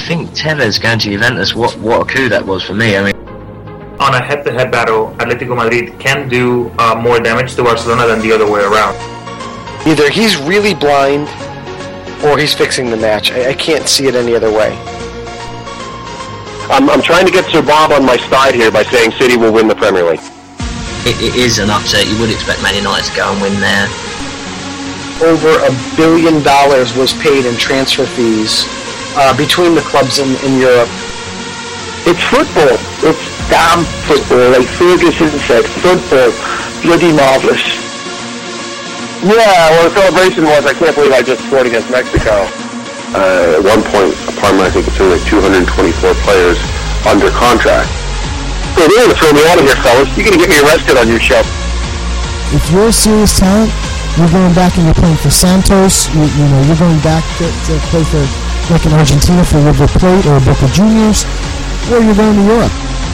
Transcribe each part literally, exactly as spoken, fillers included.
think Tevez going to Juventus, what, what a coup that was for me. I mean, on a head-to-head battle, Atletico Madrid can do uh, more damage to Barcelona than the other way around. Either he's really blind, or he's fixing the match. I, I can't see it any other way. I'm, I'm trying to get Sir Bob on my side here by saying City will win the Premier League. It, it is an upset. You would expect Man United to go and win there. Over a billion dollars was paid in transfer fees uh, between the clubs in, in Europe. It's football. It's damn football. Like Ferguson said, football. Bloody marvellous. Yeah, well, the celebration was, I can't believe I just scored against Mexico. Uh, at one point, Parma, I think it's only like two hundred twenty-four players under contract. So they're going to throw me out of here, fellas. You're going to get me arrested on your show. If you're a serious talent, you're going back and you're playing for Santos. You, you know, you're going back to, to play for, like in Argentina, for River Plate or Boca Juniors, or you're going to Europe.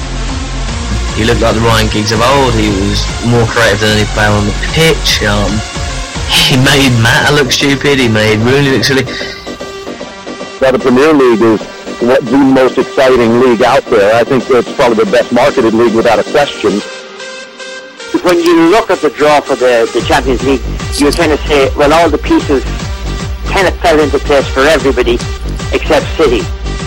He looked like the Ryan Giggs of old. He was more creative than any player on the pitch. Um, he made Mata look stupid. He made Rooney look silly. Now, the Premier League is what the most exciting league out there. I think it's probably the best marketed league without a question. When you look at the draw for the, the Champions League, you kind of say, well, all the pieces kind of fell into place for everybody except City.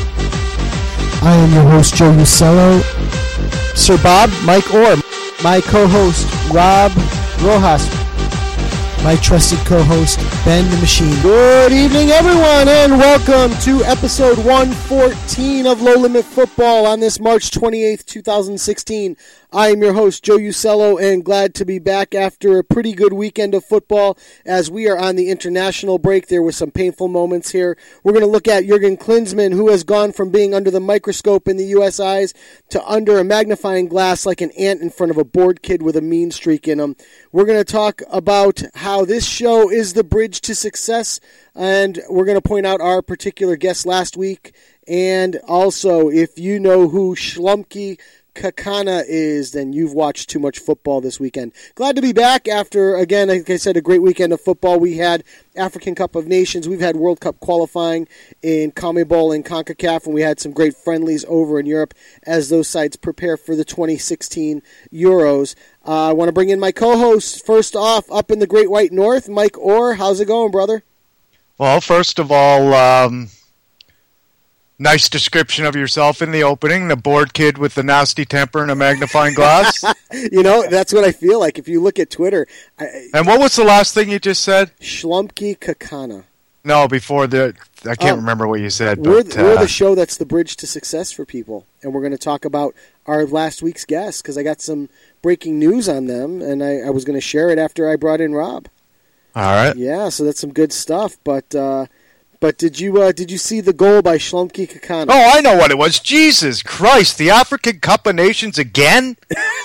I am your host, Joe Usello. Sir Bob, Mike Orr. My co-host, Rob Rojas. My trusted co-host, Ben the Machine. Good evening, everyone, and welcome to episode one fourteen of Low Limit Football on this March twenty-eighth, twenty sixteen. I am your host, Joe Usello, and glad to be back after a pretty good weekend of football as we are on the international break. There were some painful moments here. We're going to look at Jurgen Klinsmann, who has gone from being under the microscope in the U S eyes to under a magnifying glass like an ant in front of a bored kid with a mean streak in him. We're going to talk about how this show is the bridge to success, and we're going to point out our particular guest last week. And also, if you know who Shlumpy Kakana is, then you've watched too much football this weekend. Glad to be back after, again, like I said, a great weekend of football. We had African Cup of Nations. We've had World Cup qualifying in CONMEBOL and CONCACAF, and we had some great friendlies over in Europe as those sides prepare for the twenty sixteen Euros. Uh, I want to bring in my co-host. First off, up in the Great White North, Mike Orr. How's it going, brother? Well, first of all, um... nice description of yourself in the opening, the bored kid with the nasty temper and a magnifying glass. You know, that's what I feel like. If you look at Twitter. I, and what was the last thing you just said? Shlumpy Kakana. No, before the... I can't um, remember what you said. We're, but, uh, we're the show that's the bridge to success for people. And we're going to talk about our last week's guests, because I got some breaking news on them, and I, I was going to share it after I brought in Rob. All right. Yeah, so that's some good stuff, but... Uh, But did you uh, did you see the goal by Shlumpy Kakana? Oh, I know what it was. Jesus Christ, the African Cup of Nations again?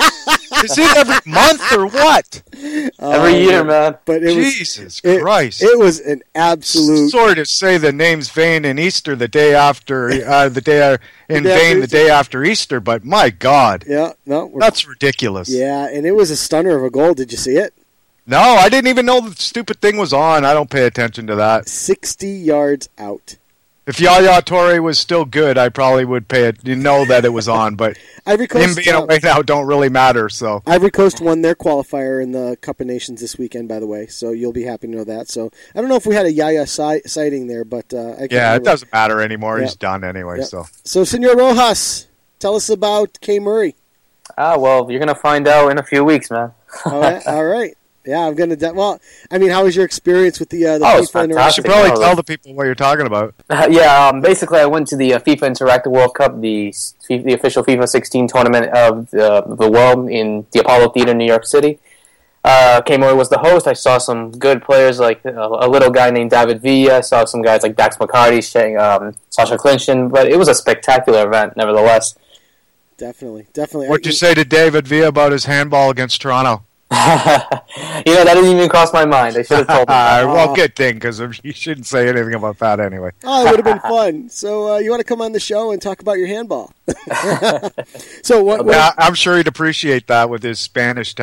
Is it every month or what? Uh, every year, man. But it Jesus was, Christ. It, it was an absolute... Sorry to say the name's vain in Easter the day after, uh, the day in the day vain the day after Easter, but my God. Yeah, no. That's ridiculous. Yeah, and it was a stunner of a goal. Did you see it? No, I didn't even know the stupid thing was on. I don't pay attention to that. sixty yards out. If Yaya Toure was still good, I probably would pay it. You know that it was on, but Ivory Coast, him being away now don't really matter. So Ivory Coast won their qualifier in the Cup of Nations this weekend, by the way. So you'll be happy to know that. So I don't know if we had a Yaya si- sighting there, but uh, I can't yeah, remember. It doesn't matter anymore. Yep. He's done anyway. Yep. So so Senor Rojas, tell us about Kay Murray. Ah, well, you're gonna find out in a few weeks, man. all right, all right. Yeah, I'm gonna. De- well, I mean, how was your experience with the uh, the oh, FIFA Interactive? You should probably no, tell the people what you're talking about. Uh, yeah, um, basically, I went to the uh, FIFA Interactive World Cup, the the official FIFA sixteen tournament of the, the world in the Apollo Theater in New York City. Uh, Kay Murray was the host. I saw some good players, like uh, a little guy named David Villa. I saw some guys like Dax McCarty, um, Sasha Klinsmann, but it was a spectacular event, nevertheless. Definitely, definitely. What'd you say to David Villa about his handball against Toronto? You know, that didn't even cross my mind. I should have told him that. Well, good thing, because you shouldn't say anything about that anyway. Oh, it would have been fun. So uh, you want to come on the show and talk about your handball? So what? what yeah, I'm sure he'd appreciate that with his Spanish temper.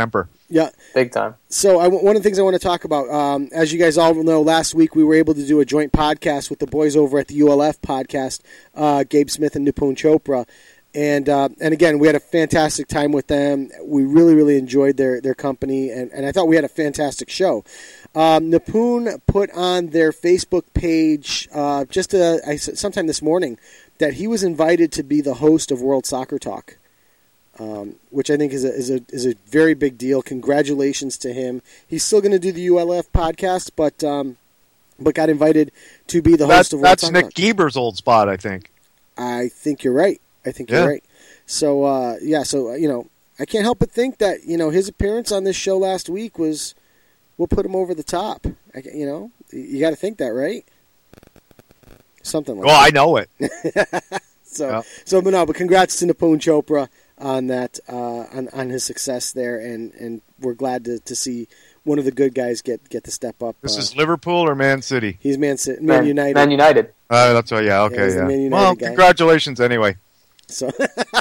Yeah. Big time. So I, one of the things I want to talk about, um, as you guys all know, last week we were able to do a joint podcast with the boys over at the U L F podcast, uh, Gabe Smith and Nipun Chopra. And uh, and again, we had a fantastic time with them. We really, really enjoyed their, their company, and, and I thought we had a fantastic show. Um, Nipun put on their Facebook page uh, just a, I, sometime this morning that he was invited to be the host of World Soccer Talk, um, which I think is a, is a is a very big deal. Congratulations to him. He's still going to do the U L F podcast, but um, but got invited to be the host that, of World that's Soccer Nick Talk. Gieber's old spot, I think. I think you're right. I think Yeah. you're right. So, uh, yeah, so, uh, you know, I can't help but think that, you know, his appearance on this show last week was, will put him over the top. I, you know, you got to think that, right? Something like Well, that. I know it. So, Yeah. so, but no, but congrats to Nipun Chopra on that, uh, on, on his success there, and, and we're glad to, to see one of the good guys get, get the step up. This uh, is Liverpool or Man City? He's Man, City, Man, Man United. Man United. Uh, that's right, yeah, Yeah, okay, he's the yeah. Man United Well, guy. congratulations anyway. So,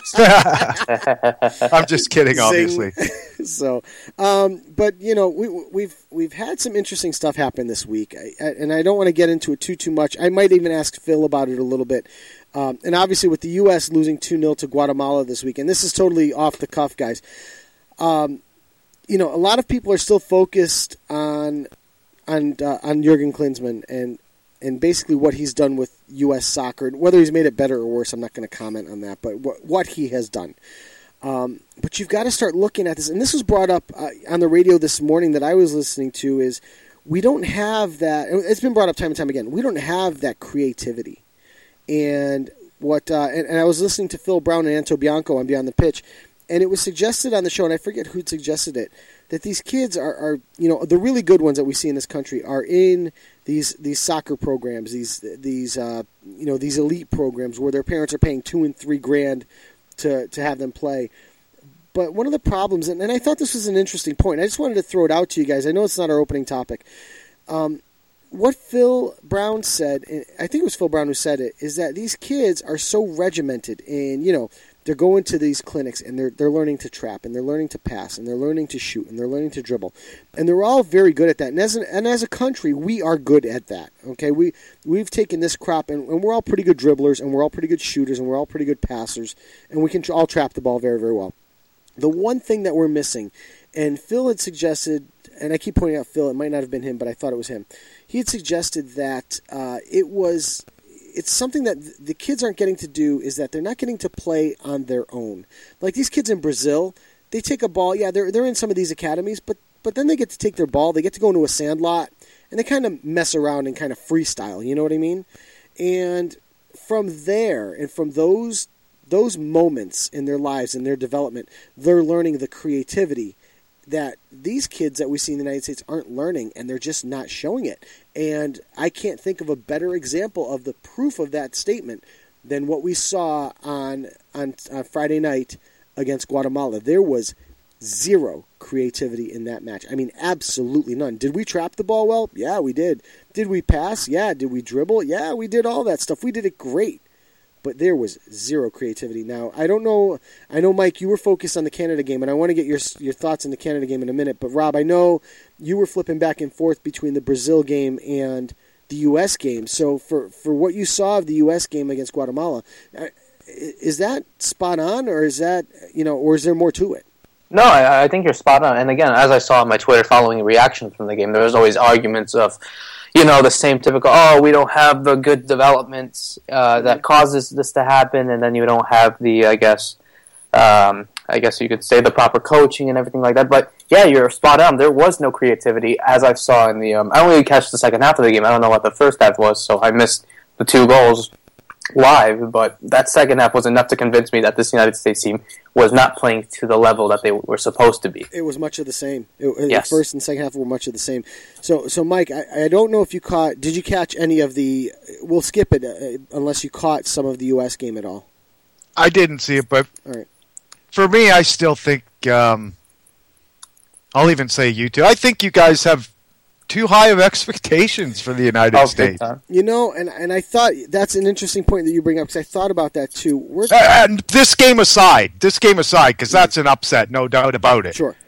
I'm just kidding, obviously. so, um, but you know, we, we've we've had some interesting stuff happen this week, I, I, and I don't want to get into it too too much. I might even ask Phil about it a little bit. Um, and obviously, with the U S losing two nil to Guatemala this week, and this is totally off the cuff, guys. Um, you know, a lot of people are still focused on on uh, on Jurgen Klinsmann and. And basically what he's done with U S soccer, whether he's made it better or worse, I'm not going to comment on that, but what, what he has done. Um, but you've got to start looking at this, and this was brought up uh, on the radio this morning that I was listening to, is we don't have that, it's been brought up time and time again, we don't have that creativity. And what, uh, and, and I was listening to Phil Brown and Anto Bianco on Beyond the Pitch, and it was suggested on the show, and I forget who suggested it, that these kids are, are, you know, the really good ones that we see in this country are in these these soccer programs, these these uh, you know these elite programs where their parents are paying two and three grand to to have them play. But one of the problems, and, and I thought this was an interesting point, I just wanted to throw it out to you guys. I know it's not our opening topic. Um, what Phil Brown said, and I think it was Phil Brown who said it, is that these kids are so regimented, and you know. They're going to these clinics, and they're they're learning to trap, and they're learning to pass, and they're learning to shoot, and they're learning to dribble, and they're all very good at that. And as an, and as a country, we are good at that. Okay, we we've taken this crop, and, and we're all pretty good dribblers, and we're all pretty good shooters, and we're all pretty good passers, and we can all trap the ball very very well. The one thing that we're missing, and Phil had suggested, and I keep pointing out Phil, it might not have been him, but I thought it was him. He had suggested that uh, it was. It's something that the kids aren't getting to do is that they're not getting to play on their own. Like these kids in Brazil, they take a ball. Yeah, they're they're in some of these academies, but but then they get to take their ball. They get to go into a sand lot, and they kind of mess around and kind of freestyle. You know what I mean? And from there, and from those those moments in their lives and their development, they're learning the creativity that these kids that we see in the United States aren't learning, and they're just not showing it. And I can't think of a better example of the proof of that statement than what we saw on on, on Friday night against Guatemala. There was zero creativity in that match. I mean, absolutely none. Did we trap the ball well? Yeah, we did. Did we pass? Yeah. Did we dribble? Yeah, we did all that stuff. We did it great. But there was zero creativity. Now, I don't know. I know, Mike, you were focused on the Canada game, and I want to get your your thoughts on the Canada game in a minute. But, Rob, I know you were flipping back and forth between the Brazil game and the U S game. So, for, for what you saw of the U S game against Guatemala, is that spot on, or is that, you know, or is there more to it? No, I, I think you're spot on. And again, as I saw on my Twitter following reactions from the game, there was always arguments of, you know, the same typical, oh, we don't have the good developments uh, that causes this to happen, and then you don't have the, I guess, um, I guess you could say the proper coaching and everything like that. But yeah, you're spot on. There was no creativity, as I saw in the. Um, I only really catch the second half of the game. I don't know what the first half was, so I missed the two goals live. But that second half was enough to convince me that this United States team was not playing to the level that they were supposed to be. It was much of the same. It, yes. The first and second half were much of the same. So, so Mike, I, I don't know if you caught. Did you catch any of the? We'll skip it uh, unless you caught some of the U S game at all. I didn't see it, but all right. For me, I still think. Um, I'll even say you two. I think you guys have too high of expectations for the United Oh, States. You know, and and I thought that's an interesting point that you bring up, because I thought about that too. We're, And this game aside, this game aside, because that's an upset, no doubt about it. Sure.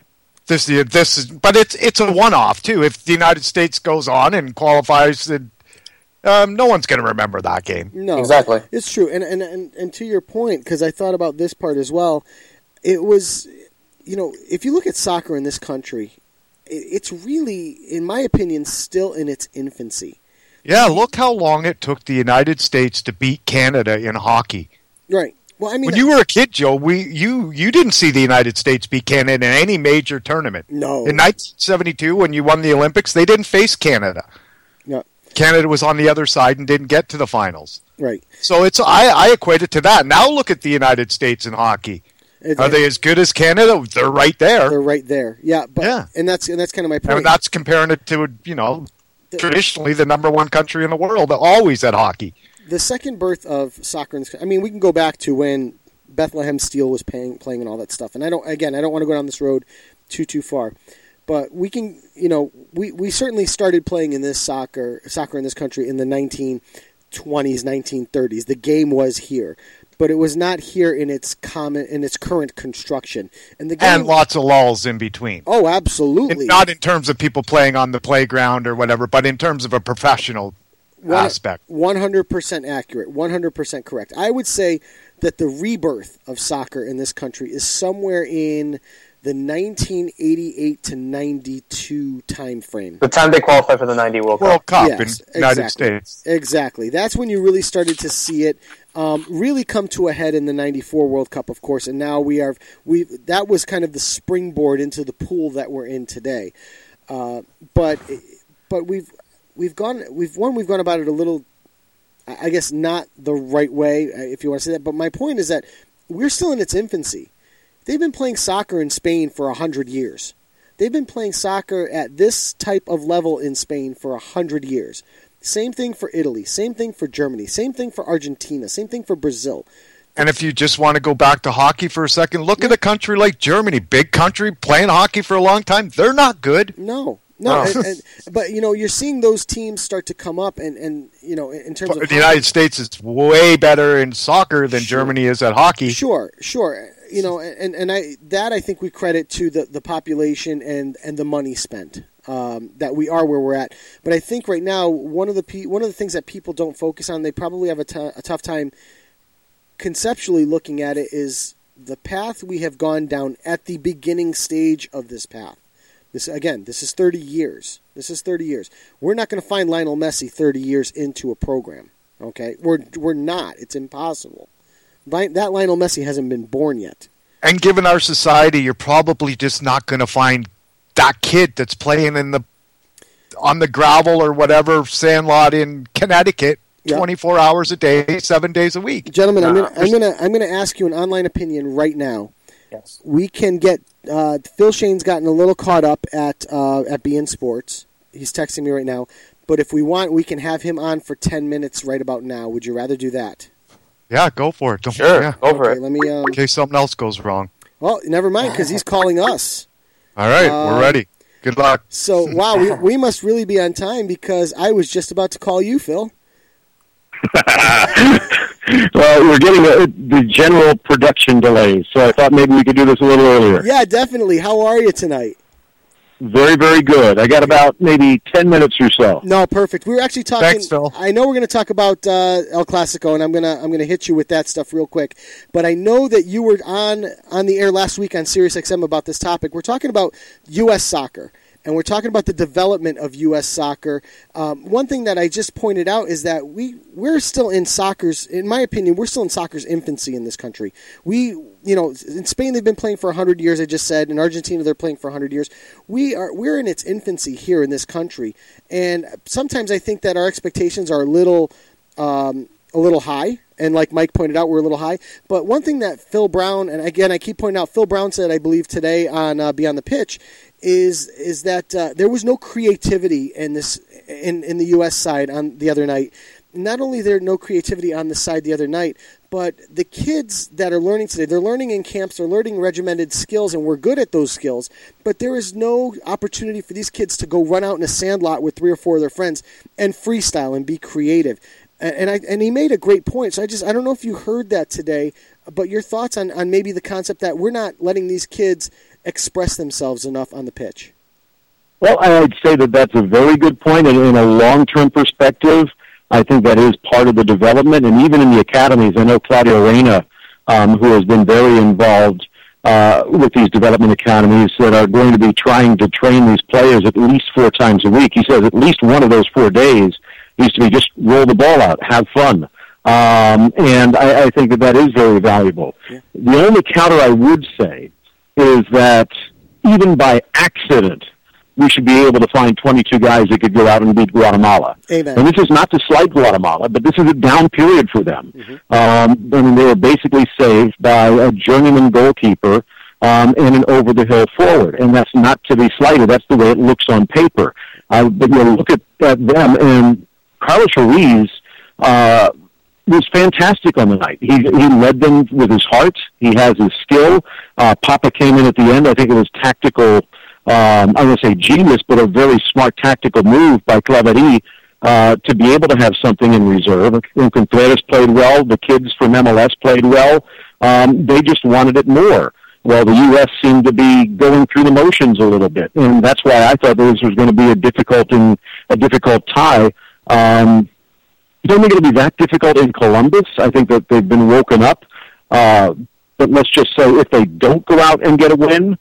This this is, but it's it's a one-off too. If the United States goes on and qualifies, then um, no one's going to remember that game. No, Exactly. It's true, and and and, and to your point, because I thought about this part as well. It was, you know, if you look at soccer in this country, it, it's really, in my opinion, still in its infancy. Yeah, look how long it took the United States to beat Canada in hockey. Right. Well, I mean, When you were a kid, Joe, we you you didn't see the United States beat Canada in any major tournament. No. In nineteen seventy-two, when you won the Olympics, they didn't face Canada. No. Canada was on the other side and didn't get to the finals. Right. So it's I, I equate it to that. Now look at the United States in hockey. It- Are they as good as Canada? They're right there. They're right there. Yeah. But, Yeah. And that's and that's kind of my I point. mean, that's comparing it to, you know, traditionally the number one country in the world, always at hockey. The second birth of soccer in this, I mean, we can go back to when Bethlehem Steel was paying, playing and all that stuff. And I don't, again, I don't want to go down this road too, too far. But we can, you know, we, we certainly started playing in this soccer, soccer in this country in the nineteen twenties, nineteen thirties. The game was here. But it was not here in its common, in its current construction. And the game, And lots of lulls in between. oh, absolutely. And not in terms of people playing on the playground or whatever, but in terms of a professional One- aspect. one hundred percent accurate, one hundred percent correct. I would say that the rebirth of soccer in this country is somewhere in the nineteen eighty-eight to ninety-two time frame. The time they qualified for the ninety World Cup. World Cup Yes, in the United exactly. States. Exactly. That's when you really started to see it um, really come to a head in the ninety-four World Cup, of course. And now we are we that was kind of the springboard into the pool that we're in today. Uh, but but we've we've gone we've one we've gone about it a little, I guess, not the right way, if you want to say that. But my point is that we're still in its infancy. They've been playing soccer in Spain for a hundred years. They've been playing soccer at this type of level in Spain for a hundred years. Same thing for Italy. Same thing for Germany. Same thing for Argentina. Same thing for Brazil. And if you just want to go back to hockey for a second, look at a country like Germany, big country, playing hockey for a long time. They're not good. No, no. No. and, and, but you know, you're seeing those teams start to come up, and, and you know, in terms of The United States is way better in soccer than Sure. Germany is at hockey. Sure, sure. You know, and, and I that I think we credit to the, the population and, and the money spent, um, that we are where we're at. But I think right now one of the pe- one of the things that people don't focus on, they probably have a, t- a tough time conceptually looking at it, is the path we have gone down at the beginning stage of this path. This again, this is thirty years. This is thirty years. We're not going to find Lionel Messi thirty years into a program. Okay, we're we're not. It's impossible. That Lionel Messi hasn't been born yet. And given our society, you're probably just not going to find that kid that's playing in the on the gravel or whatever sandlot in Connecticut Yeah. twenty-four hours a day, seven days a week. Gentlemen, I'm Nah, gonna I'm gonna I'm gonna ask you an online opinion right now. Yes. We can get uh, Phil Shane's gotten a little caught up at uh, at B N Sports. He's texting me right now. But if we want, we can have him on for ten minutes right about now. Would you rather do that? Yeah, go for it. Don't, Sure. yeah. Go for Okay, it. let me. Um, In case something else goes wrong. well, never mind, because he's calling us. All right, Um, we're ready. Good luck. So wow, we we must really be on time, because I was just about to call you, Phil. Well, we're getting a, the general production delays, so I thought maybe we could do this a little earlier. Yeah, definitely. How are you tonight? Very, very good. I got about maybe ten minutes or so. No, perfect. We were actually talking. Thanks, Phil. I know we're going to talk about uh, El Clasico, and I'm gonna I'm gonna hit you with that stuff real quick. But I know that you were on on the air last week on Sirius X M about this topic. We're talking about U S soccer, and we're talking about the development of U S soccer. Um, one thing that I just pointed out is that we we're still in soccer's, in my opinion, we're still in soccer's infancy in this country. We, you know, in Spain they've been playing for one hundred years. I just said in Argentina they're playing for one hundred years. We are we're in its infancy here in this country, and sometimes I think that our expectations are a little um, a little high. And like Mike pointed out, we're a little high. But one thing that Phil Brown, and again I keep pointing out, Phil Brown said, I believe today on uh, Beyond the Pitch, is is that uh, there was no creativity in this in, in the U S side on the other night. Not only there no creativity on the side the other night, but the kids that are learning today, they're learning in camps, they're learning regimented skills, and we're good at those skills. But there is no opportunity for these kids to go run out in a sandlot with three or four of their friends and freestyle and be creative. And I and he made a great point. So I just I don't know if you heard that today, but your thoughts on, on maybe the concept that we're not letting these kids express themselves enough on the pitch? Well, I'd say that that's a very good point, and in a long-term perspective, I think that is part of the development, and even in the academies, I know Claudio Reyna, um, who has been very involved uh, with these development academies that are going to be trying to train these players at least four times a week. He says at least one of those four days needs to be just roll the ball out, have fun. Um, and I, I think that that is very valuable. Yeah. The only counter I would say is that even by accident, we should be able to find twenty-two guys that could go out and beat Guatemala. Amen. And this is not to slight Guatemala, but this is a down period for them. Mm-hmm. Um, I mean, they were basically saved by a journeyman goalkeeper um, and an over-the-hill forward. And that's not to be slighted. That's the way it looks on paper. Uh, but you look at, at them, and Carlos Ruiz uh, was fantastic on the night. He, he led them with his heart. He has his skill. Uh, Papa came in at the end. I think it was tactical. Um, I won't say genius, but a very smart tactical move by Claverie uh, to be able to have something in reserve. And Contreras played well. The kids from M L S played well. Um, they just wanted it more. Well, the U S seemed to be going through the motions a little bit, and that's why I thought this was going to be a difficult and a difficult tie. Um, I don't think it'll be that difficult in Columbus. I think that they've been woken up. Uh, but let's just say if they don't go out and get a win,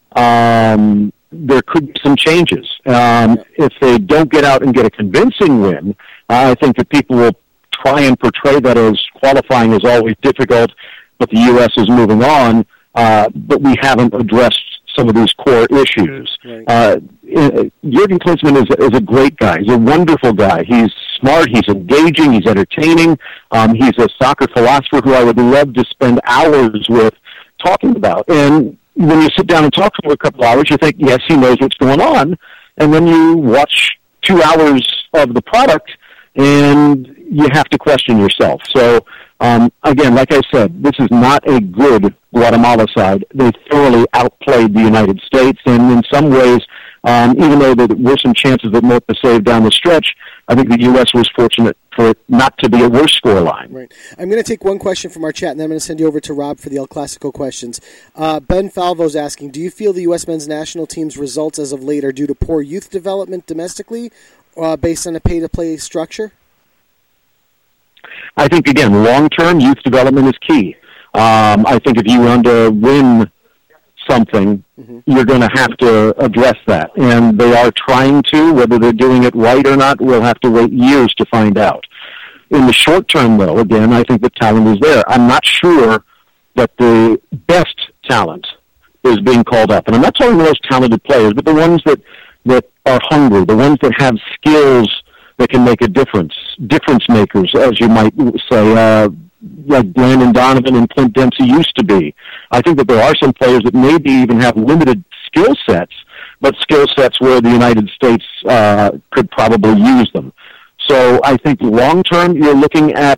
Um, there could be some changes. Um, if they don't get out and get a convincing win, I think that people will try and portray that as qualifying is always difficult, but the U S is moving on, uh, but we haven't addressed some of these core issues. Right. Uh, Jurgen Klinsmann is, is a great guy. He's a wonderful guy. He's smart. He's engaging. He's entertaining. Um, he's a soccer philosopher who I would love to spend hours with talking about. And when you sit down and talk to him for a couple hours, you think, yes, he knows what's going on. And then you watch two hours of the product, and you have to question yourself. So, um, again, like I said, this is not a good Guatemala side. They thoroughly outplayed the United States, and in some ways, um, even though there were some chances that North saved down the stretch, I think the U S was fortunate for it not to be a worse scoreline. Right. I'm going to take one question from our chat, and then I'm going to send you over to Rob for the El Clasico questions. Uh, Ben Falvo's asking, do you feel the U S men's national team's results as of late are due to poor youth development domestically, uh, based on a pay-to-play structure? I think, again, long-term youth development is key. Um, I think if you want to win something, mm-hmm. you're going to have to address that. And they are trying to. Whether they're doing it right or not, we'll have to wait years to find out. In the short term, though, again, I think the talent is there. I'm not sure that the best talent is being called up. And I'm not talking the most talented players, but the ones that, that are hungry, the ones that have skills that can make a difference, difference makers, as you might say, uh, like Brandon Donovan and Clint Dempsey used to be. I think that there are some players that maybe even have limited skill sets, but skill sets where the United States uh, could probably use them. So I think long term you're looking at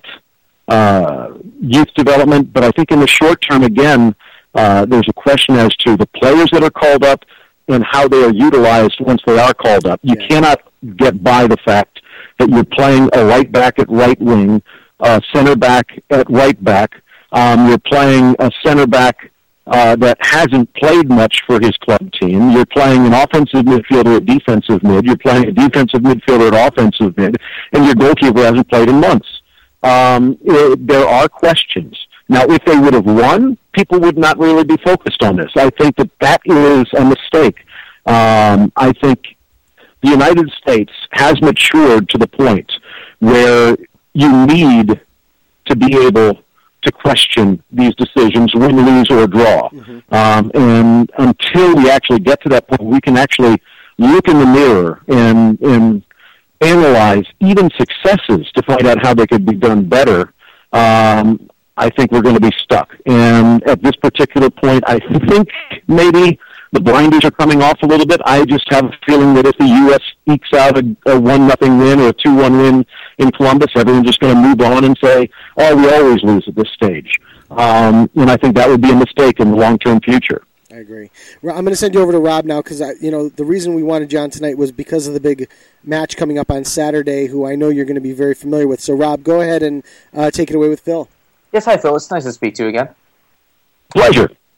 uh, youth development, but I think in the short term, again, uh, there's a question as to the players that are called up and how they are utilized once they are called up. You cannot get by the fact that you're playing a right back at right wing, uh, center back at right back. Um, you're playing a center back uh, that hasn't played much for his club team. You're playing an offensive midfielder at defensive mid. You're playing a defensive midfielder at offensive mid, and your goalkeeper hasn't played in months. Um, it, there are questions. Now, if they would have won, people would not really be focused on this. I think that that is a mistake. Um, I think the United States has matured to the point where you need to be able to question these decisions, win, lose, or draw. Mm-hmm. Um, and until we actually get to that point, we can actually look in the mirror and, and analyze even successes to find out how they could be done better. Um, I think we're going to be stuck. And at this particular point, I think maybe the blinders are coming off a little bit. I just have a feeling that if the U S ekes out a, a one nothing win or a two one win in Columbus, everyone's just going to move on and say, oh, we always lose at this stage. Um, and I think that would be a mistake in the long-term future. I agree. I'm going to send you over to Rob now because, you know, the reason we wanted John tonight was because of the big match coming up on Saturday, who I know you're going to be very familiar with. So, Rob, go ahead and uh, take it away with Phil. Yes, hi, Phil. It's nice to speak to you again. Pleasure.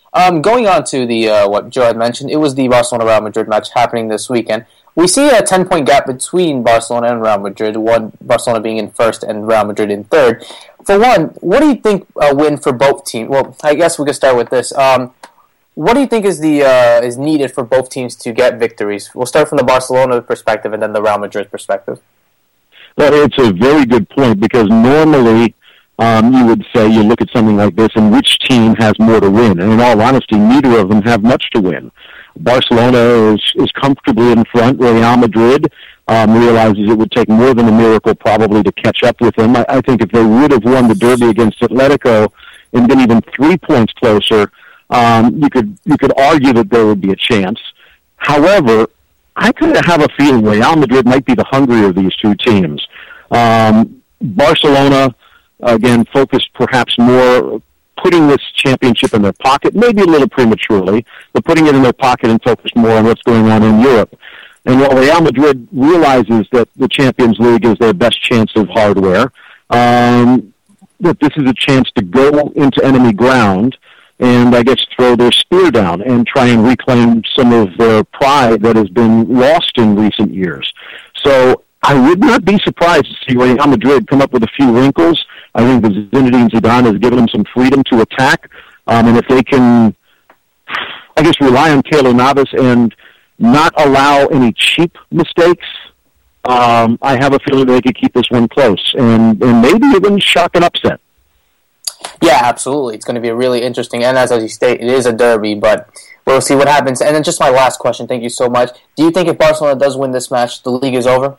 Um, going on to the uh, what Joe had mentioned, it was the Barcelona-Real Madrid match happening this weekend. We see a ten-point gap between Barcelona and Real Madrid, one Barcelona being in first and Real Madrid in third. For one, what do you think a win for both teams? Well, I guess we could start with this. Um, what do you think is the uh, is needed for both teams to get victories? We'll start from the Barcelona perspective and then the Real Madrid perspective. Well, it's a very good point because normally um, you would say you look at something like this and which team has more to win. And in all honesty, neither of them have much to win. Barcelona is, is comfortably in front. Real Madrid um, realizes it would take more than a miracle probably to catch up with them. I, I think if they would have won the derby against Atletico and been even three points closer, um, you could you could argue that there would be a chance. However, I kind of have a feeling Real Madrid might be the hungrier of these two teams. Um, Barcelona, again, focused perhaps more putting this championship in their pocket, maybe a little prematurely, but putting it in their pocket and focused more on what's going on in Europe. And while Real Madrid realizes that the Champions League is their best chance of hardware, um, that this is a chance to go into enemy ground and, I guess, throw their spear down and try and reclaim some of their pride that has been lost in recent years. So I would not be surprised to see Real Madrid come up with a few wrinkles. I think that Zinedine Zidane has given them some freedom to attack. Um, and if they can, I guess, rely on Keylor Navas and not allow any cheap mistakes, um, I have a feeling they could keep this one close and, and maybe even shock an upset. Yeah, absolutely. It's going to be really interesting. And as, as you state, it is a derby, but we'll see what happens. And then just my last question. Thank you so much. Do you think if Barcelona does win this match, the league is over?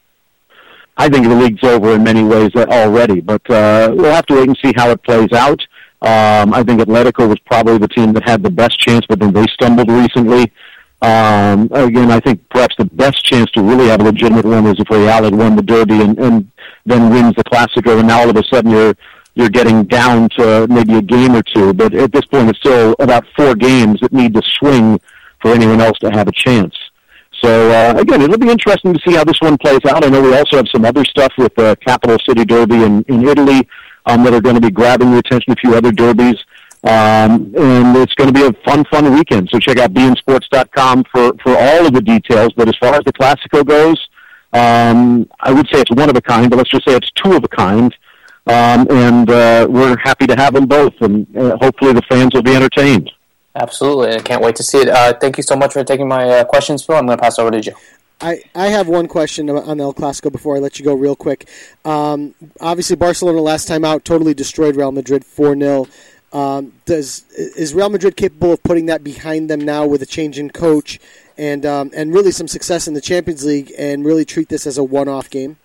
I think the league's over in many ways already, but uh, we'll have to wait and see how it plays out. Um, I think Atletico was probably the team that had the best chance, but then they stumbled recently. Um, again, I think perhaps the best chance to really have a legitimate win is if Real had won the derby and, and then wins the Clásico, and now all of a sudden you're you're getting down to maybe a game or two. But at this point, it's still about four games that need to swing for anyone else to have a chance. So, uh, again, it'll be interesting to see how this one plays out. I know we also have some other stuff with the Capital City Derby in, in Italy um, that are going to be grabbing the attention, a few other derbies. Um, and it's going to be a fun, fun weekend. So check out B N Sports dot com for, for all of the details. But as far as the Clásico goes, um, I would say it's one of a kind, but let's just say it's two of a kind. Um, and uh, we're happy to have them both, and uh, hopefully the fans will be entertained. Absolutely. I can't wait to see it. Uh, thank you so much for taking my uh, questions, Phil. I'm going to pass over to Joe. I, I have one question on El Clásico before I let you go real quick. Um, obviously, Barcelona last time out totally destroyed Real Madrid four nil. Um, does is Real Madrid capable of putting that behind them now with a change in coach and um, and really some success in the Champions League and really treat this as a one-off game?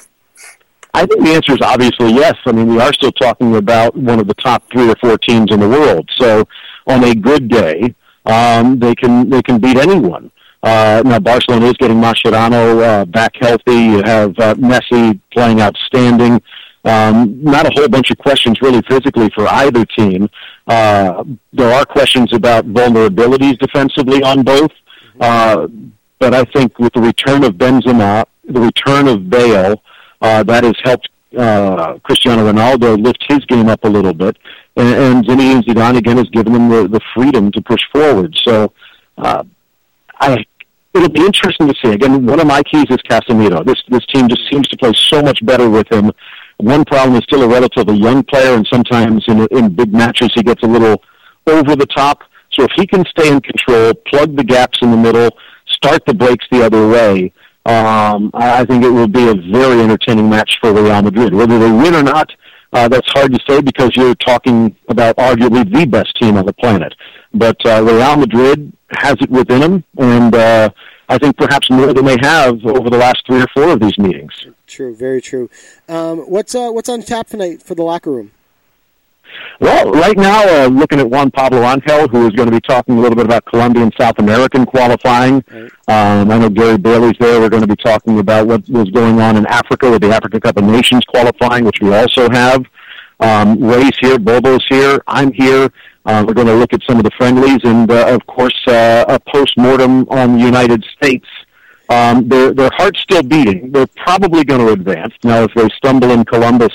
I think the answer is obviously yes. I mean, we are still talking about one of the top three or four teams in the world. So on a good day, um, they can they can beat anyone. Uh, now, Barcelona is getting Mascherano uh, back healthy. You have uh, Messi playing outstanding. Um, not a whole bunch of questions really physically for either team. Uh, there are questions about vulnerabilities defensively on both. Uh, but I think with the return of Benzema, the return of Bale, uh, that has helped uh, Cristiano Ronaldo lift his game up a little bit. And, and Zinedine Zidane, again, has given them the, the freedom to push forward. So uh, I, it'll be interesting to see. Again, one of my keys is Casemiro. This, this team just seems to play so much better with him. One problem is still a relatively young player, and sometimes in, in big matches he gets a little over the top. So if he can stay in control, plug the gaps in the middle, start the breaks the other way, um, I think it will be a very entertaining match for Real Madrid. Whether they win or not, uh, that's hard to say because you're talking about arguably the best team on the planet. But uh, Real Madrid has it within them, and uh, I think perhaps more than they have over the last three or four of these meetings. True, very true. Um, what's uh, what's on tap tonight for the locker room? Well, right now, uh, looking at Juan Pablo Angel, who is going to be talking a little bit about Colombian South American qualifying. Right. Um, I know Gary Bailey's there. We're going to be talking about what was going on in Africa with the Africa Cup of Nations qualifying, which we also have. Um, Ray's here, Bobo's here, I'm here. Uh, we're going to look at some of the friendlies and, uh, of course, uh, a post-mortem on the United States. Um, their, their heart's still beating. They're probably going to advance. Now, if they stumble in Columbus,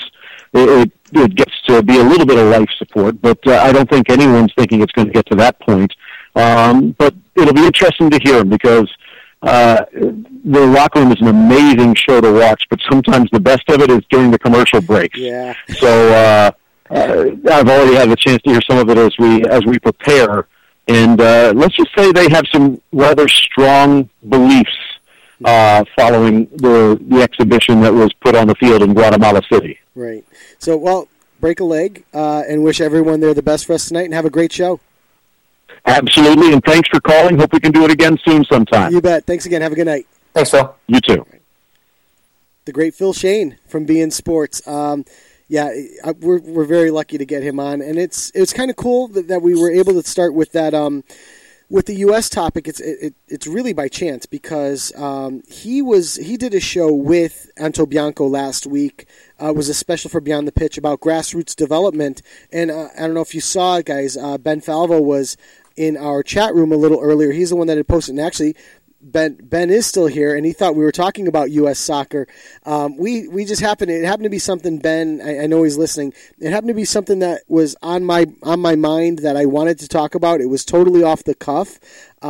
it, it gets to be a little bit of life support, but uh, I don't think anyone's thinking it's going to get to that point. Um, but it'll be interesting to hear him because uh, the locker room is an amazing show to watch, but sometimes the best of it is during the commercial breaks. Yeah. So uh, uh, I've already had the chance to hear some of it as we as we prepare. And uh, let's just say they have some rather strong beliefs uh, following the the exhibition that was put on the field in Guatemala City. Right. So, well, break a leg uh, and wish everyone there the best for us tonight and have a great show. Absolutely, and thanks for calling. Hope we can do it again soon sometime. You bet. Thanks again. Have a good night. Thanks, Phil. You too. The great Phil Shane from B N Sports. Um, yeah, I, we're we're very lucky to get him on, and it's it's kind of cool that, that we were able to start with that um, with the U S topic. It's it, it's really by chance because um, he was he did a show with Anto Bianco last week. Uh, it was a special for Beyond the Pitch about grassroots development, and uh, I don't know if you saw it, guys. Uh, Ben Falvo was in our chat room a little earlier. He's the one that had posted, and actually, Ben Ben is still here, and he thought we were talking about U S soccer. Um, we we just happened. It happened to be something. Ben, I, I know he's listening. It happened to be something that was on my on my mind that I wanted to talk about. It was totally off the cuff,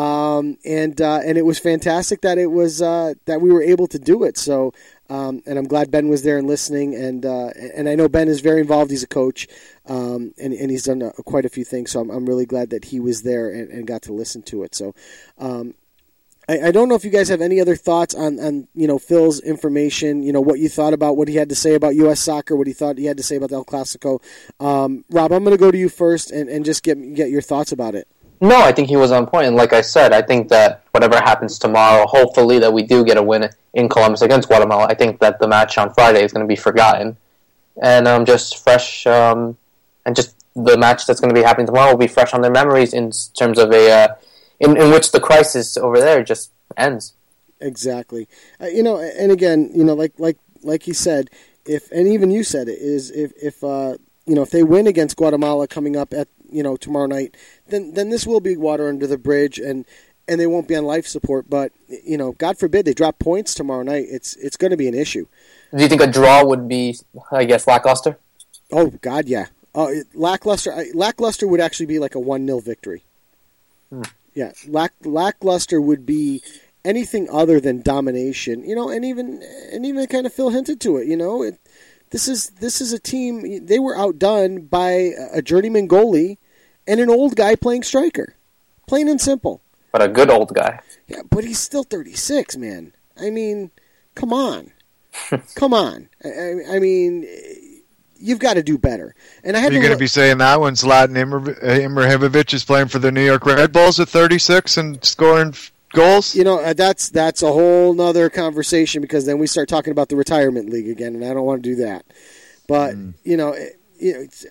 um, and uh, and it was fantastic that it was uh, that we were able to do it. So. Um, and I'm glad Ben was there and listening, and uh, and I know Ben is very involved. He's a coach, um, and and he's done uh, quite a few things. So I'm I'm really glad that he was there and, and got to listen to it. So um, I, I don't know if you guys have any other thoughts on, on you know Phil's information. You know what you thought about what he had to say about U S soccer, what he thought he had to say about the El Clasico. Um, Rob, I'm going to go to you first and, and just get get your thoughts about it. No, I think he was on point. And like I said, I think that whatever happens tomorrow, hopefully that we do get a win in Columbus against Guatemala. I think that the match on Friday is going to be forgotten. And um, just fresh, um, and just the match that's going to be happening tomorrow will be fresh on their memories in terms of a, uh, in, in which the crisis over there just ends. Exactly. Uh, you know, and again, you know, like like like he said, if and even you said it is if if uh, you know if they win against Guatemala coming up at you know tomorrow night, then then this will be water under the bridge, and and they won't be on life support. But you know, God forbid they drop points tomorrow night. It's it's going to be an issue. Do you think a draw would be, I guess, lackluster? Oh God, yeah. Uh, lackluster. Lackluster would actually be like a one nil victory. Hmm. Yeah, lack lackluster would be anything other than domination. You know, and even and even kind of Phil hinted to it. You know, it, this is this is a team. They were outdone by a journeyman goalie and an old guy playing striker. Plain and simple. But a good old guy. Yeah, but he's still thirty-six, man. I mean, come on, come on. I, I mean, you've got to do better. And I had Are you to going to look- be saying that when Zlatan Imra- Ibrahimovic is playing for the New York Red Bulls at thirty-six and scoring f- goals? You know, uh, that's that's a whole nother conversation because then we start talking about the retirement league again, and I don't want to do that. But Mm. you know, it, you know, it's,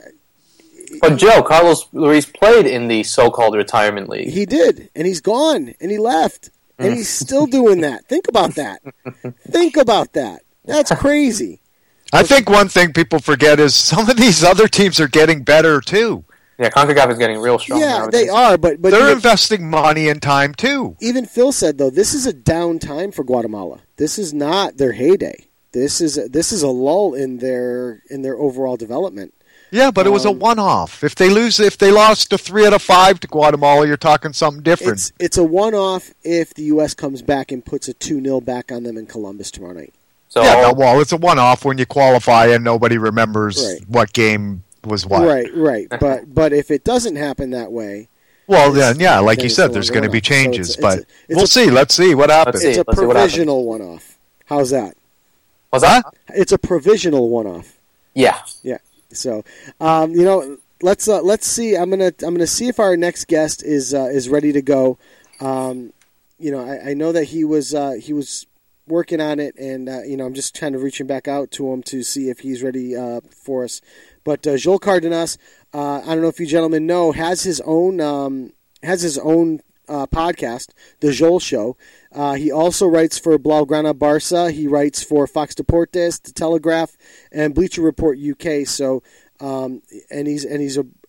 But Joe, Carlos Ruiz played in the so-called retirement league. he did, and he's gone, and he left, and he's still doing that. Think about that. Think about that. That's crazy. I think one thing people forget is some of these other teams are getting better too. Yeah, CONCACAF is getting real strong Yeah, nowadays. they are, but but They're even, investing money and time too. even Phil said though, this is a down time for Guatemala. This is not their heyday. This is a, this is a lull in their in their overall development. Yeah, but it was a Um, one-off. If they lose, if they lost a three out of five to Guatemala, you're talking something different. It's it's a one-off if the U S comes back and puts a two nil back on them in Columbus tomorrow night. So yeah, no, well, it's a one-off when you qualify and nobody remembers Right. what game was what. Right, right. But but if it doesn't happen that way, Well, It's- then, yeah, like then you it's said, no there's longer going to be one-off. So it's- changes, it's but a- it's we'll a- see. Let's see what happens. see. it's a let's see what happens. provisional one-off. How's that? was that? It's a provisional one-off. Yeah. Yeah. So, um, you know, let's uh, let's see. I'm gonna I'm gonna see if our next guest is uh, is ready to go. Um, you know, I, I know that he was uh, he was working on it, and uh, you know, I'm just kind of reaching back out to him to see if he's ready uh, for us. But uh, Joel Cardenas, uh, I don't know if you gentlemen know, has his own um, has his own uh, podcast, The Joel Show. Uh, he also writes for Blaugrana Barca. He writes for Fox Deportes, The Telegraph, and Bleacher Report U K. So, um, and he's and he's a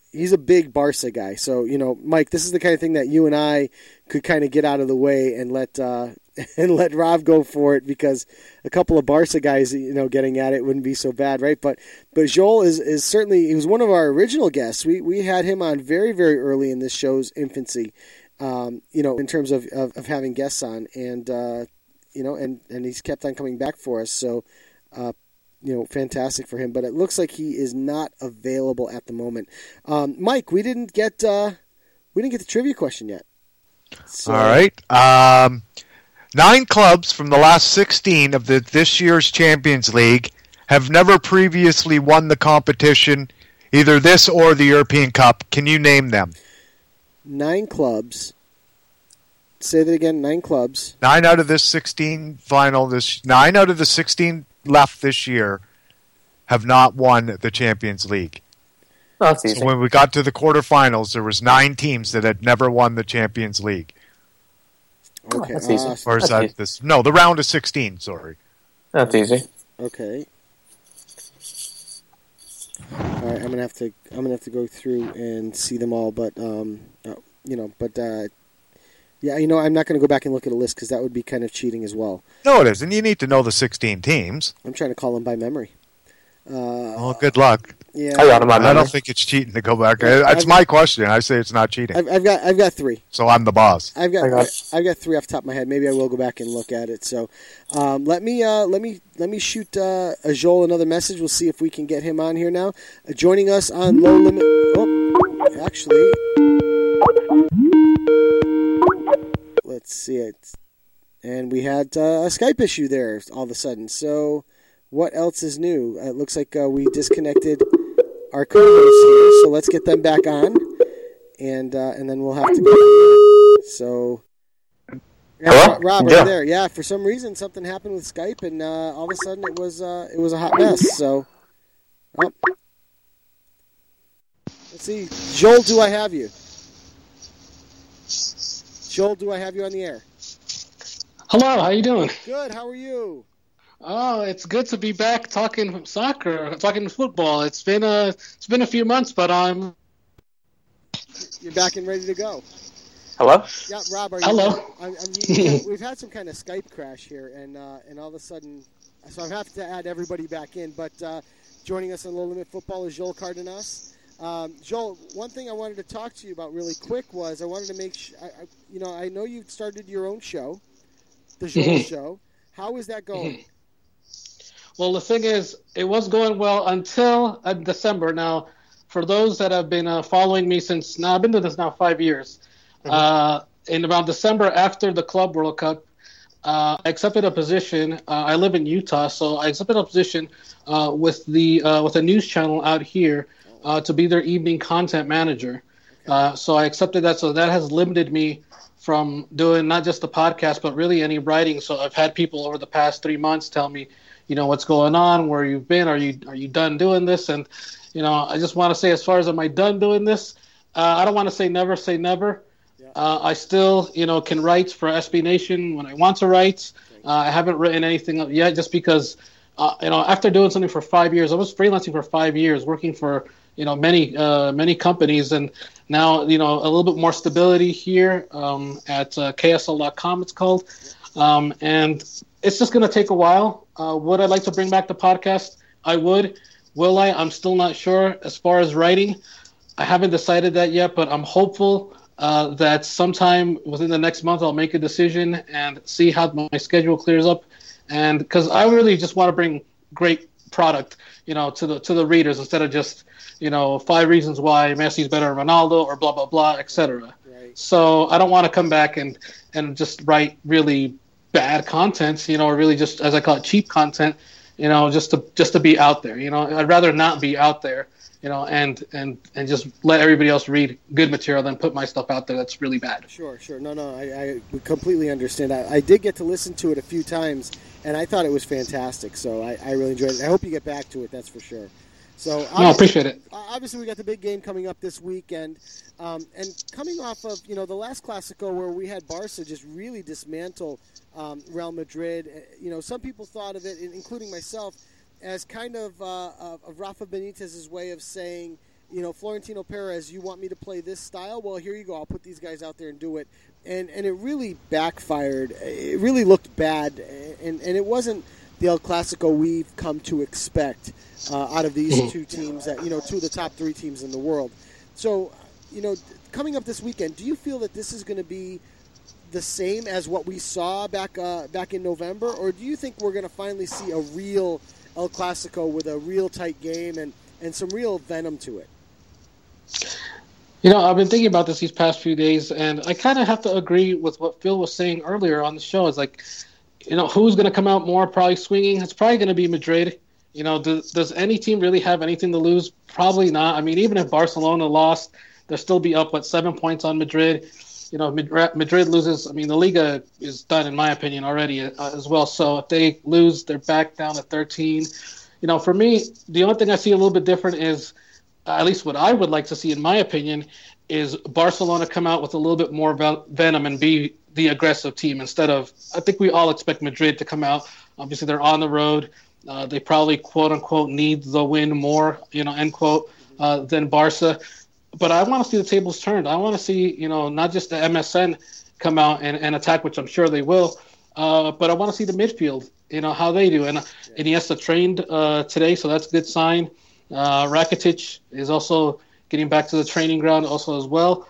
he's a big Barca guy. So, you know, Mike, this is the kind of thing that you and I could kind of get out of the way and let uh, and let Rob go for it, because a couple of Barca guys, you know, getting at it wouldn't be so bad, right? But but Joel is, is certainly, he was one of our original guests. We we had him on very, very early in this show's infancy, um, you know, in terms of, of, of having guests on. And, uh, you know, and, and he's kept on coming back for us. So, uh, you know, fantastic for him. But it looks like he is not available at the moment. Um, Mike, we didn't get uh, we didn't get the trivia question yet. So, all right. Um, nine clubs from the last sixteen of the this year's Champions League have never previously won the competition, either this or the European Cup. Can you name them? Nine clubs. Say that again. Nine clubs. Nine out of this sixteen final. This nine out of the sixteen left this year have not won the Champions League. Oh, that's easy. So when we got to the quarterfinals, there was nine teams that had never won the Champions League. Okay. That's easy. uh, Or is That's that easy. this? No, the round of sixteen. Sorry. That's easy. Okay. All right, I'm gonna have to. I'm gonna have to go through and see them all, but um, uh, you know, but uh, yeah, you know, I'm not gonna go back and look at a list because that would be kind of cheating as well. No, it isn't. You need to know the sixteen teams. I'm trying to call them by memory. Uh, Well, good luck. yeah, I got him on I don't memory. think it's cheating to go back. I've- It's my question. I say it's not cheating. I've, I've got. I've got three. So I'm the boss. I've got. I got- I've got three off the top of my head. Maybe I will go back and look at it. So, um, let me. Uh, let me. Let me shoot uh, a Joel another message. We'll see if we can get him on here now. Uh, joining us on Low Limit. Oh, actually, let's see it. And we had uh, a Skype issue there all of a sudden. So, what else is new? Uh, it looks like uh, we disconnected our co-hosts here. So let's get them back on, and uh, and then we'll have to go from there. So, yeah, Hello? Ro- Rob, Yeah. right there. Yeah, for some reason something happened with Skype, and uh, all of a sudden it was uh, it was a hot mess. So, oh. Let's see, Joel, do I have you? Joel, do I have you on the air? Hello, how you doing? Good. How are you? Oh, it's good to be back talking soccer, talking football. It's been a it's been a few months, but I'm You're back and ready to go. Hello? Yeah, Rob, are you Hello. I'm, I'm, you, we've had some kind of Skype crash here, and uh, and all of a sudden, so I have to add everybody back in. But uh, joining us on Low Limit Football is Joel Cardenas. Um, Joel, one thing I wanted to talk to you about really quick was I wanted to make sure, I, I, you know, I know you started your own show, the Joel Show. How is that going? well. The thing is, it was going well until uh, December. Now, for those that have been uh, following me since now, I've been doing this now five years. Mm-hmm. Uh, in around December after the Club World Cup, uh, I accepted a position. Uh, I live in Utah, so I accepted a position uh, with the uh, with a news channel out here uh, to be their evening content manager. Uh, so I accepted that. So that has limited me from doing not just the podcast, but really any writing. So I've had people over the past three months tell me, you know, what's going on, where you've been, are you are you done doing this? And you know, I just want to say, as far as am I done doing this? Uh, I don't want to say never, say never. Uh, I still, you know, can write for S B Nation when I want to write. Uh, I haven't written anything up yet, just because, uh, you know, after doing something for five years, I was freelancing for five years, working for, you know, many, uh, many companies, and now, you know, a little bit more stability here um, at uh, K S L dot com. It's called, um, and it's just going to take a while. Uh, would I like to bring back the podcast? I would. Will I? I'm still not sure. As far as writing, I haven't decided that yet, but I'm hopeful. Uh, that sometime within the next month I'll make a decision and see how my schedule clears up, and because I really just want to bring great product, you know, to the to the readers instead of just, you know, five reasons why Messi's better than Ronaldo or blah blah blah, et cetera. Right. So I don't want to come back and and just write really bad content, you know, or really just, as I call it, cheap content, you know, just to just to be out there. You know, I'd rather not be out there. You know, and, and, and just let everybody else read good material than put my stuff out there that's really bad. Sure, sure. No, no, I, I completely understand that. I did get to listen to it a few times, and I thought it was fantastic. So I, I really enjoyed it. I hope you get back to it, that's for sure. So no, I appreciate it. Obviously, we got the big game coming up this weekend. Um, and coming off of, you know, the last Clasico where we had Barca just really dismantle um, Real Madrid, you know, some people thought of it, including myself, as kind of, uh, of Rafa Benitez's way of saying, you know, Florentino Perez, you want me to play this style? Well, here you go. I'll put these guys out there and do it. And and it really backfired. It really looked bad, and and it wasn't the El Clasico we've come to expect uh, out of these two teams, that you know, two of the top three teams in the world. So, you know, coming up this weekend, do you feel that this is going to be the same as what we saw back uh, back in November, or do you think we're going to finally see a real El Clasico with a real tight game and, and some real venom to it? You know, I've been thinking about this these past few days, and I kind of have to agree with what Phil was saying earlier on the show. It's like, you know, who's going to come out more probably swinging? It's probably going to be Madrid. You know, does, does any team really have anything to lose? Probably not. I mean, even if Barcelona lost, they'll still be up, what, seven points on Madrid. You know, Madrid loses. I mean, the Liga is done, in my opinion, already uh, as well. So if they lose, they're back down to thirteen. You know, for me, the only thing I see a little bit different is, at least what I would like to see, in my opinion, is Barcelona come out with a little bit more venom and be the aggressive team instead of, I think we all expect Madrid to come out. Obviously, they're on the road. Uh, they probably, quote unquote, need the win more, you know, end quote, uh, than Barca. But I want to see the tables turned. I want to see, you know, not just the M S N come out and, and attack, which I'm sure they will, uh, but I want to see the midfield, you know, how they do. And Iniesta trained uh, today, so that's a good sign. Uh, Rakitic is also getting back to the training ground also as well.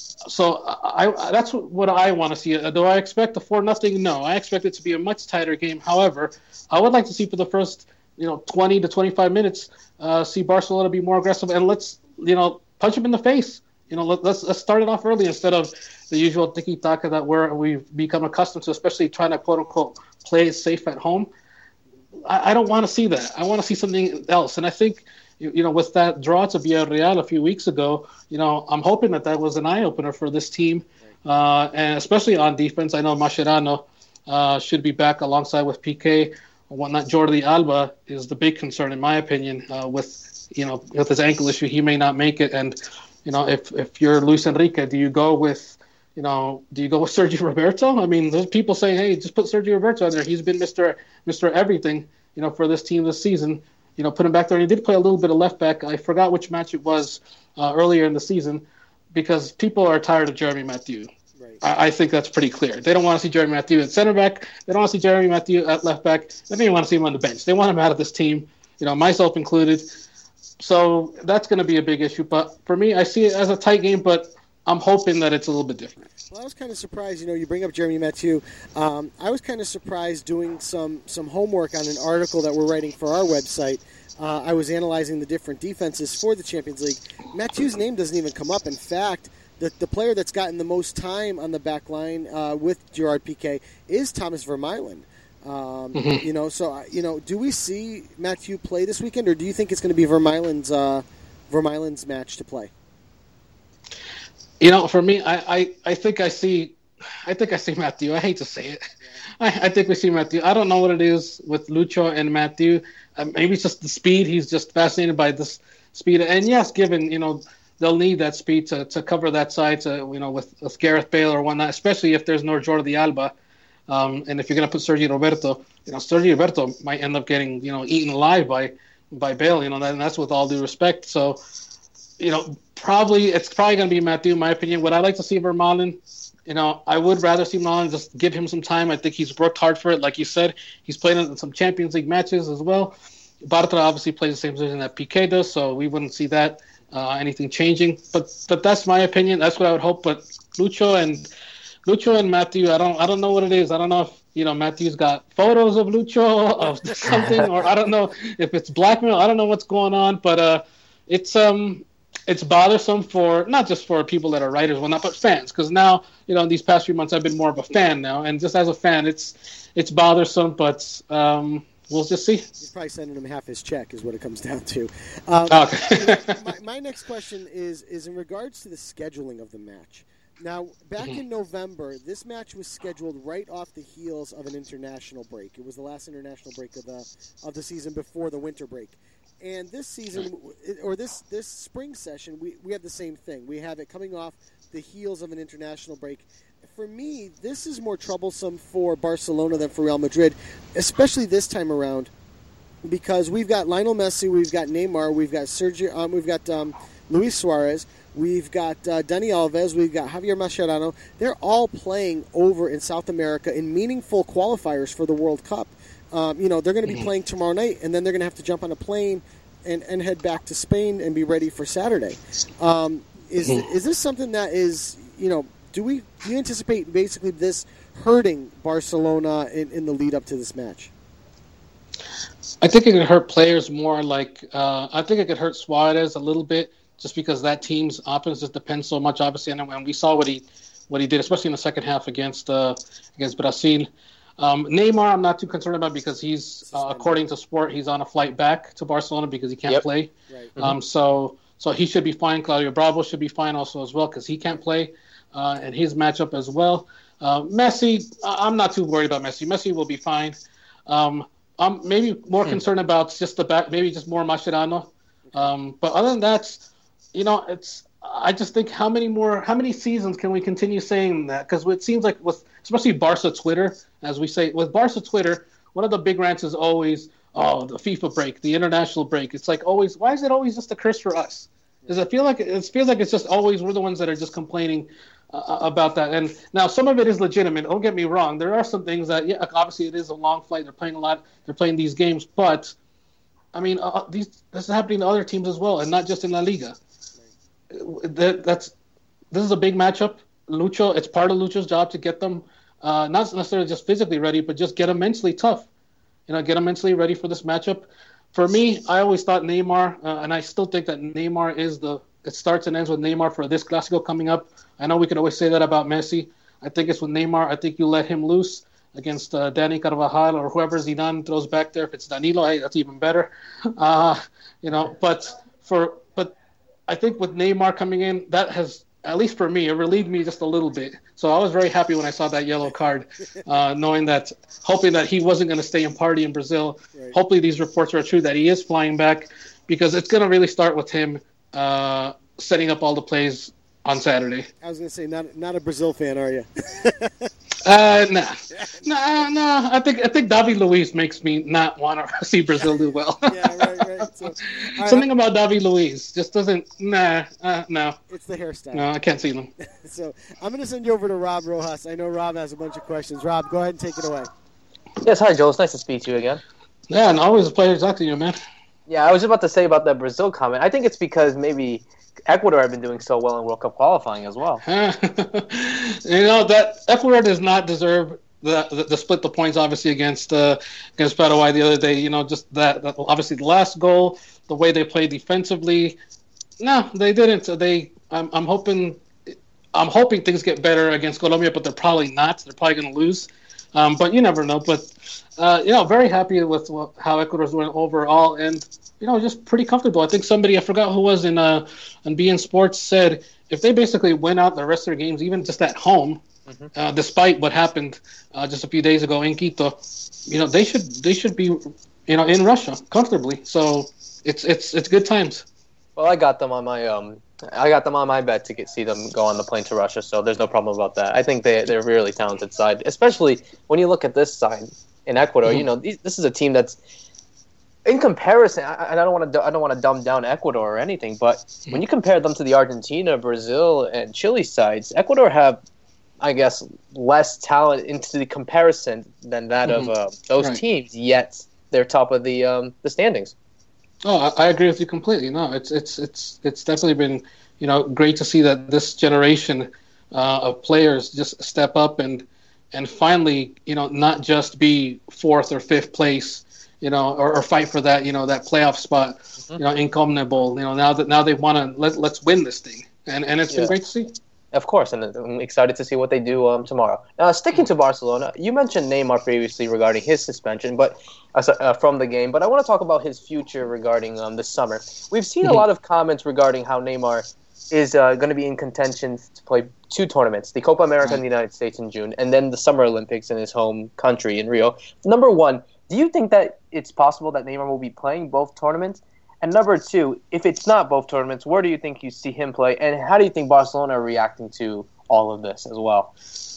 So I, I that's what I want to see. Do I expect a four nothing? No, I expect it to be a much tighter game. However, I would like to see for the first, you know, twenty to twenty-five minutes, uh, see Barcelona be more aggressive, and let's, you know, punch them in the face. You know, let, let's let's start it off early instead of the usual tiki-taka that we're, we've become accustomed to, especially trying to, quote-unquote, play it safe at home. I, I don't want to see that. I want to see something else. And I think, you, you know, with that draw to Villarreal a few weeks ago, you know, I'm hoping that that was an eye-opener for this team, uh, and especially on defense. I know Mascherano uh, should be back alongside with P K. Whatnot. Jordi Alba is the big concern, in my opinion, uh, with, you know, with his ankle issue. He may not make it. And, you know, if, if you're Luis Enrique, do you go with, you know, do you go with Sergio Roberto? I mean, there's people saying, hey, just put Sergio Roberto in there. He's been Mister Mister Everything, you know, for this team this season. You know, put him back there. And he did play a little bit of left back. I forgot which match it was uh, earlier in the season, because people are tired of Jeremy Mathieu. Right. I, I think that's pretty clear. They don't want to see Jeremy Mathieu at center back. They don't want to see Jeremy Mathieu at left back. They don't even want to see him on the bench. They want him out of this team, you know, myself included. So that's going to be a big issue. But for me, I see it as a tight game, but I'm hoping that it's a little bit different. Well, I was kind of surprised. You know, you bring up Jeremy Mathieu. Um, I was kind of surprised doing some, some homework on an article that we're writing for our website. Uh, I was analyzing the different defenses for the Champions League. Mathieu's name doesn't even come up. In fact, the, the player that's gotten the most time on the back line uh, with Gerard Piqué is Thomas Vermaelen. Um, mm-hmm. You know, so, you know, do we see Mathieu play this weekend, or do you think it's going to be Vermaelen's, uh, Vermaelen's match to play? You know, for me, I, I, I think I see, I think I see Mathieu. I hate to say it. I, I think we see Mathieu. I don't know what it is with Lucho and Mathieu. Uh, maybe it's just the speed. He's just fascinated by this speed. And yes, given, you know, they'll need that speed to, to cover that side, to, you know, with, with Gareth Bale or whatnot, especially if there's no Jordi Alba. Um, and if you're going to put Sergio Roberto, you know, Sergio Roberto might end up getting, you know, eaten alive by, by Bale, you know, and that's with all due respect. So, you know, probably it's probably going to be Mathieu, in my opinion. Would I like to see Vermaelen? You know, I would rather see Vermaelen, just give him some time. I think he's worked hard for it. Like you said, he's played in some Champions League matches as well. Bartra obviously plays the same position that Piqué does, so we wouldn't see that uh, anything changing. But but that's my opinion. That's what I would hope. But Lucho and Lucho and Mathieu, I don't I don't know what it is. I don't know if, you know, Matthew's got photos of Lucho of something, or I don't know if it's blackmail. I don't know what's going on, but uh, it's um. It's bothersome for, not just for people that are writers, well, not, but fans. Because now, you know, in these past few months, I've been more of a fan now. And just as a fan, it's it's bothersome, but um, we'll just see. You're probably sending him half his check is what it comes down to. Um, okay. my, my next question is, is in regards to the scheduling of the match. Now, back mm-hmm. in November, this match was scheduled right off the heels of an international break. It was the last international break of the of the season before the winter break. And this season, or this, this spring session, we, we have the same thing. We have it coming off the heels of an international break. For me, this is more troublesome for Barcelona than for Real Madrid, especially this time around, because we've got Lionel Messi, we've got Neymar, we've got Sergio, um, we've got um, Luis Suarez, we've got uh, Dani Alves, we've got Javier Mascherano. They're all playing over in South America in meaningful qualifiers for the World Cup. Um, you know, they're going to be mm-hmm. playing tomorrow night, and then they're going to have to jump on a plane and, and head back to Spain and be ready for Saturday. Um, is mm-hmm. is this something that is, you know, do we do you anticipate basically this hurting Barcelona in, in the lead up to this match? I think it could hurt players more. Like uh, I think it could hurt Suarez a little bit, just because that team's offense just depends so much, obviously. And, and we saw what he what he did, especially in the second half against uh, against Brazil. Um, Neymar, I'm not too concerned about because he's, uh, according to Sport, he's on a flight back to Barcelona because he can't yep. play. Right. Mm-hmm. Um, so so he should be fine. Claudio Bravo should be fine also as well because he can't play, uh, and his matchup as well. Uh, Messi, I'm not too worried about Messi. Messi will be fine. Um, I'm maybe more hmm. concerned about just the back, maybe just more Mascherano. Um, but other than that, you know, it's. I just think how many more, how many seasons can we continue saying that? Because it seems like with, especially Barca Twitter, as we say, with Barca Twitter, one of the big rants is always, oh, the FIFA break, the international break. It's like always, why is it always just a curse for us? Does it feel like it feels like it's just always we're the ones that are just complaining uh, about that? And now some of it is legitimate. Don't get me wrong. There are some things that, yeah, obviously it is a long flight. They're playing a lot. They're playing these games, but I mean, uh, these this is happening to other teams as well, and not just in La Liga. That, that's this is a big matchup. Lucho, it's part of Lucho's job to get them uh, not necessarily just physically ready, but just get them mentally tough. You know, get them mentally ready for this matchup. For me, I always thought Neymar, uh, and I still think that Neymar is the. It starts and ends with Neymar for this Clásico coming up. I know we could always say that about Messi. I think it's with Neymar. I think you let him loose against uh, Dani Carvajal or whoever Zidane throws back there. If it's Danilo, hey, that's even better. Uh, you know, but for but. I think with Neymar coming in, that has, at least for me, it relieved me just a little bit. So I was very happy when I saw that yellow card, uh, knowing that, hoping that he wasn't going to stay and party in Brazil. Right. Hopefully these reports are true that he is flying back, because it's going to really start with him uh, setting up all the plays on Saturday. I was going to say, not not a Brazil fan, are you? uh, nah, nah, nah. I think I think David Luiz makes me not want to see Brazil do well. yeah, right, right. So, Something right, about David Luiz just doesn't. Nah, uh, no. It's the hairstyle. No, I can't see them. So I'm going to send you over to Rob Rojas. I know Rob has a bunch of questions. Rob, go ahead and take it away. Yes, hi, Joel. It's nice to speak to you again. Yeah, and always a pleasure to talk to you, man. Yeah, I was about to say about the Brazil comment. I think it's because maybe Ecuador have been doing so well in World Cup qualifying as well. you know, that Ecuador does not deserve the, the, the split the points, obviously, against uh, against Paraguay the other day. You know, just that, that, obviously, the last goal, the way they played defensively. No, they didn't. They, I'm, I'm hoping, I'm hoping things get better against Colombia, but they're probably not. They're probably going to lose. Um, but you never know. But uh, you know, very happy with how Ecuador's doing overall, and you know, just pretty comfortable. I think somebody, I forgot who was in uh on B N Sports, said if they basically win out the rest of their games, even just at home, mm-hmm. uh, despite what happened uh, just a few days ago in Quito, you know, they should they should be you know in Russia comfortably. So it's it's it's good times. Well, I got them on my um. I got them on my bet to get see them go on the plane to Russia, so there's no problem about that. I think they they're a really talented side, especially when you look at this side in Ecuador. Mm-hmm. You know, these, this is a team that's, in comparison, I, I don't want to I don't want to dumb down Ecuador or anything, but mm-hmm. when you compare them to the Argentina, Brazil, and Chile sides, Ecuador have, I guess, less talent into the comparison than that mm-hmm. of uh, those right. teams. Yet they're top of the um, the standings. Oh, I agree with you completely. No, it's it's it's it's definitely been, you know, great to see that this generation uh, of players just step up and and finally, you know, not just be fourth or fifth place, you know, or, or fight for that, you know, that playoff spot, mm-hmm. you know, in CONMEBOL. You know, now that now they want to let let's win this thing, and and it's yeah. been great to see. Of course, and I'm excited to see what they do um, tomorrow. Uh, sticking to Barcelona, you mentioned Neymar previously regarding his suspension, but uh, uh, from the game. But I want to talk about his future regarding um, this summer. We've seen mm-hmm. a lot of comments regarding how Neymar is uh, going to be in contention to play two tournaments: the Copa America in the United States in June, and then the Summer Olympics in his home country in Rio. Number one, do you think that it's possible that Neymar will be playing both tournaments? And number two, if it's not both tournaments, where do you think you see him play? And how do you think Barcelona are reacting to all of this as well?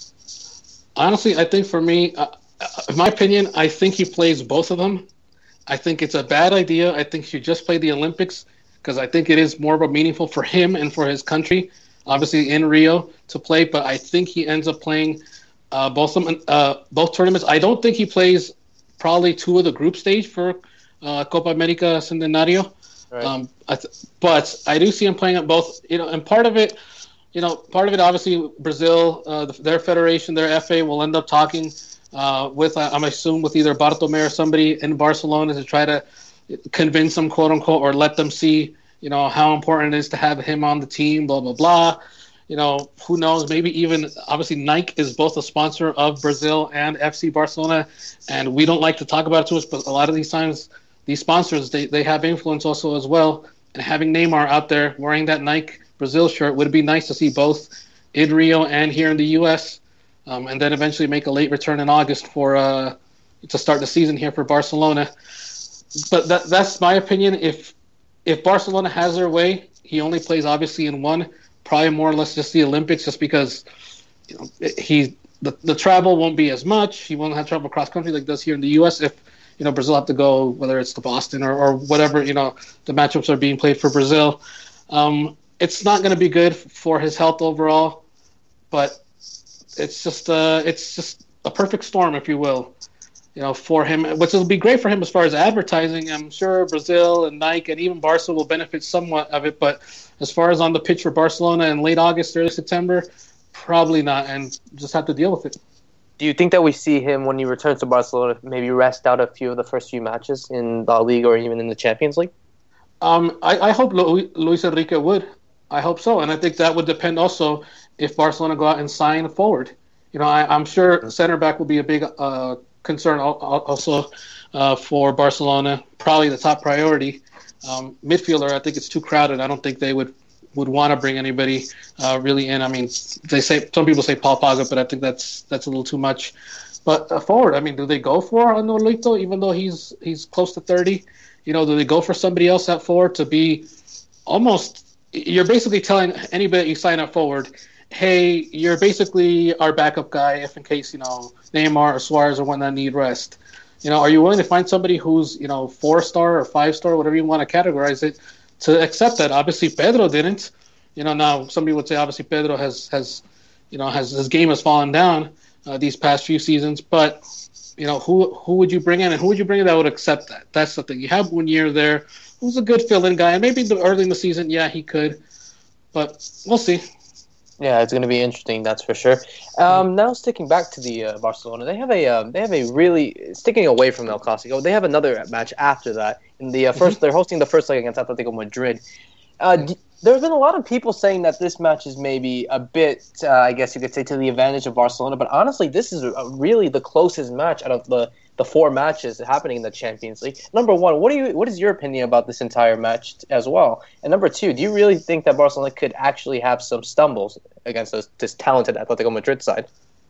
Honestly, I think for me, uh, in my opinion, I think he plays both of them. I think it's a bad idea. I think he should just play the Olympics because I think it is more of a meaningful for him and for his country, obviously in Rio to play. But I think he ends up playing uh, both them, uh, both tournaments. I don't think he plays probably two of the group stage for uh, Copa America Centenario. Right. Um, I th- but I do see him playing at both. You know, and part of it, you know, part of it obviously Brazil, uh, the, their federation, their F A will end up talking uh, with, uh, I'm assuming, with either Bartomeu or somebody in Barcelona to try to convince them, quote unquote, or let them see, you know, how important it is to have him on the team, blah, blah, blah. You know, who knows, maybe even, obviously, Nike is both a sponsor of Brazil and F C Barcelona, and we don't like to talk about it too much, but a lot of these times, these sponsors, they, they have influence also as well, and having Neymar out there wearing that Nike Brazil shirt would be nice to see both in Rio and here in the U S, um, and then eventually make a late return in August for uh, to start the season here for Barcelona. But that, that's my opinion. If if Barcelona has their way, he only plays obviously in one, probably more or less just the Olympics, just because you know he the, the travel won't be as much. He won't have to travel cross country like does here in the U S. If you know Brazil have to go, whether it's to Boston or, or whatever, you know the matchups are being played for Brazil. Um, it's not going to be good for his health overall, but it's just uh, it's just a perfect storm, if you will. You know, for him, which will be great for him as far as advertising. I'm sure Brazil and Nike and even Barca will benefit somewhat of it, but as far as on the pitch for Barcelona in late August, early September, probably not, and just have to deal with it. Do you think that we see him when he returns to Barcelona maybe rest out a few of the first few matches in La Liga or even in the Champions League? Um, I, I hope Lu- Luis Enrique would. I hope so, and I think that would depend also if Barcelona go out and sign a forward. You know, I, I'm sure center back will be a big uh, concern also uh, for Barcelona, probably the top priority. Um, midfielder, I think it's too crowded. I don't think they would, would want to bring anybody uh, really in. I mean, they say some people say Paul Pogba, but I think that's that's a little too much. But uh, forward, I mean, do they go for Nolito, even though he's he's close to thirty? You know, do they go for somebody else at forward to be almost? You're basically telling anybody you sign up forward, hey, you're basically our backup guy if in case, you know, Neymar or Suarez or whatnot need rest. You know, are you willing to find somebody who's, you know, four-star or five-star, whatever you want to categorize it, to accept that? Obviously, Pedro didn't. You know, now somebody would say obviously Pedro has, has you know, has his game has fallen down uh, these past few seasons. But, you know, who who would you bring in and who would you bring in that would accept that? That's the thing. You have one year there who's a good fill-in guy. And maybe the, early in the season, yeah, he could. But we'll see. Yeah, it's going to be interesting, that's for sure. Um, now, sticking back to the uh, Barcelona, they have a uh, they have a really sticking away from El Clasico. They have another match after that. In the uh, first, mm-hmm. They're hosting the first leg against Atletico Madrid. Uh, d- there's been a lot of people saying that this match is maybe a bit, uh, I guess you could say, to the advantage of Barcelona. But honestly, this is a, really the closest match out of the, the four matches happening in the Champions League. Number one, what do you what is your opinion about this entire match as well? And number two, do you really think that Barcelona could actually have some stumbles against this, this talented Atletico Madrid side?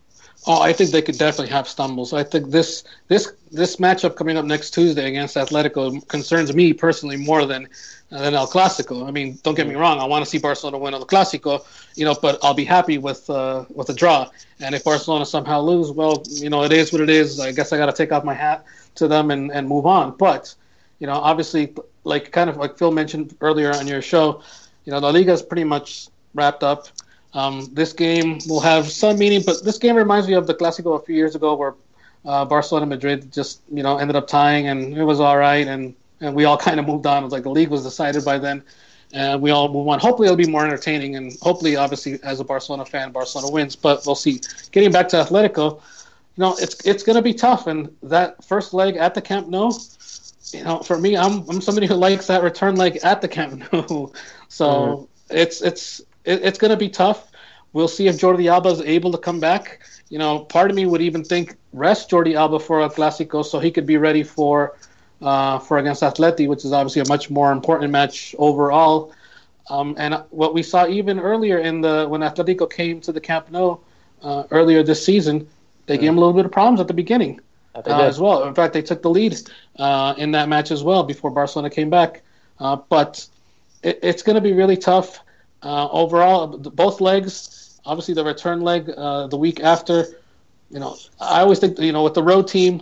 Oh, I think they could definitely have stumbles. I think this this this matchup coming up next Tuesday against Atletico concerns me personally more than uh, than El Clasico. I mean, don't get me wrong, I want to see Barcelona win El Clasico, you know, but I'll be happy with uh, with a draw. And if Barcelona somehow lose, well, you know, it is what it is. I guess I got to take off my hat to them and, and move on. But, you know, obviously, like kind of like Phil mentioned earlier on your show, you know, La Liga is pretty much wrapped up. Um, this game will have some meaning, but this game reminds me of the Clásico a few years ago where uh, Barcelona and Madrid just, you know, ended up tying, and it was all right, and, and we all kind of moved on. It was like the league was decided by then, and we all move on. Hopefully it'll be more entertaining, and hopefully, obviously, as a Barcelona fan, Barcelona wins, but we'll see. Getting back to Atletico, you know, it's it's going to be tough, and that first leg at the Camp Nou, you know, for me, I'm I'm somebody who likes that return leg at the Camp Nou, so mm-hmm. it's it's it, it's going to be tough. We'll see if Jordi Alba is able to come back. You know, part of me would even think rest Jordi Alba for El Clásico so he could be ready for uh, for against Atleti, which is obviously a much more important match overall. Um, and what we saw even earlier in the when Atletico came to the Camp Nou uh, earlier this season, they mm. gave him a little bit of problems at the beginning uh, as well. In fact, they took the lead uh, in that match as well before Barcelona came back. Uh, but it, it's going to be really tough uh, overall. Both legs. Obviously, the return leg uh, the week after, you know, I always think, you know, with the road team,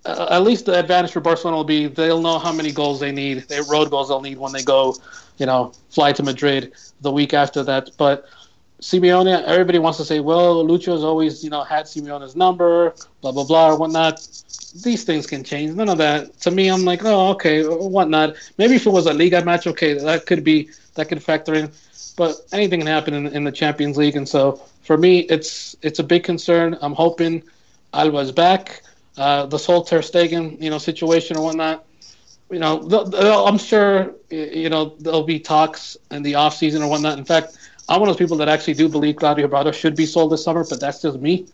uh, at least the advantage for Barcelona will be they'll know how many goals they need, they road goals they'll need when they go, you know, fly to Madrid the week after that. But Simeone, everybody wants to say, well, Lucho's always, you know, had Simeone's number, blah, blah, blah, or whatnot. These things can change. None of that. To me, I'm like, oh, okay, whatnot. Maybe if it was a Liga match, okay, that could be, that could factor in. But anything can happen in, in the Champions League. And so for me, it's it's a big concern. I'm hoping Alba's back. Uh, this whole Ter Stegen, you know, situation or whatnot, you know, they'll, they'll, I'm sure, you know, there'll be talks in the off season or whatnot. In fact, I'm one of those people that actually do believe Claudio Bravo should be sold this summer, but that's just me.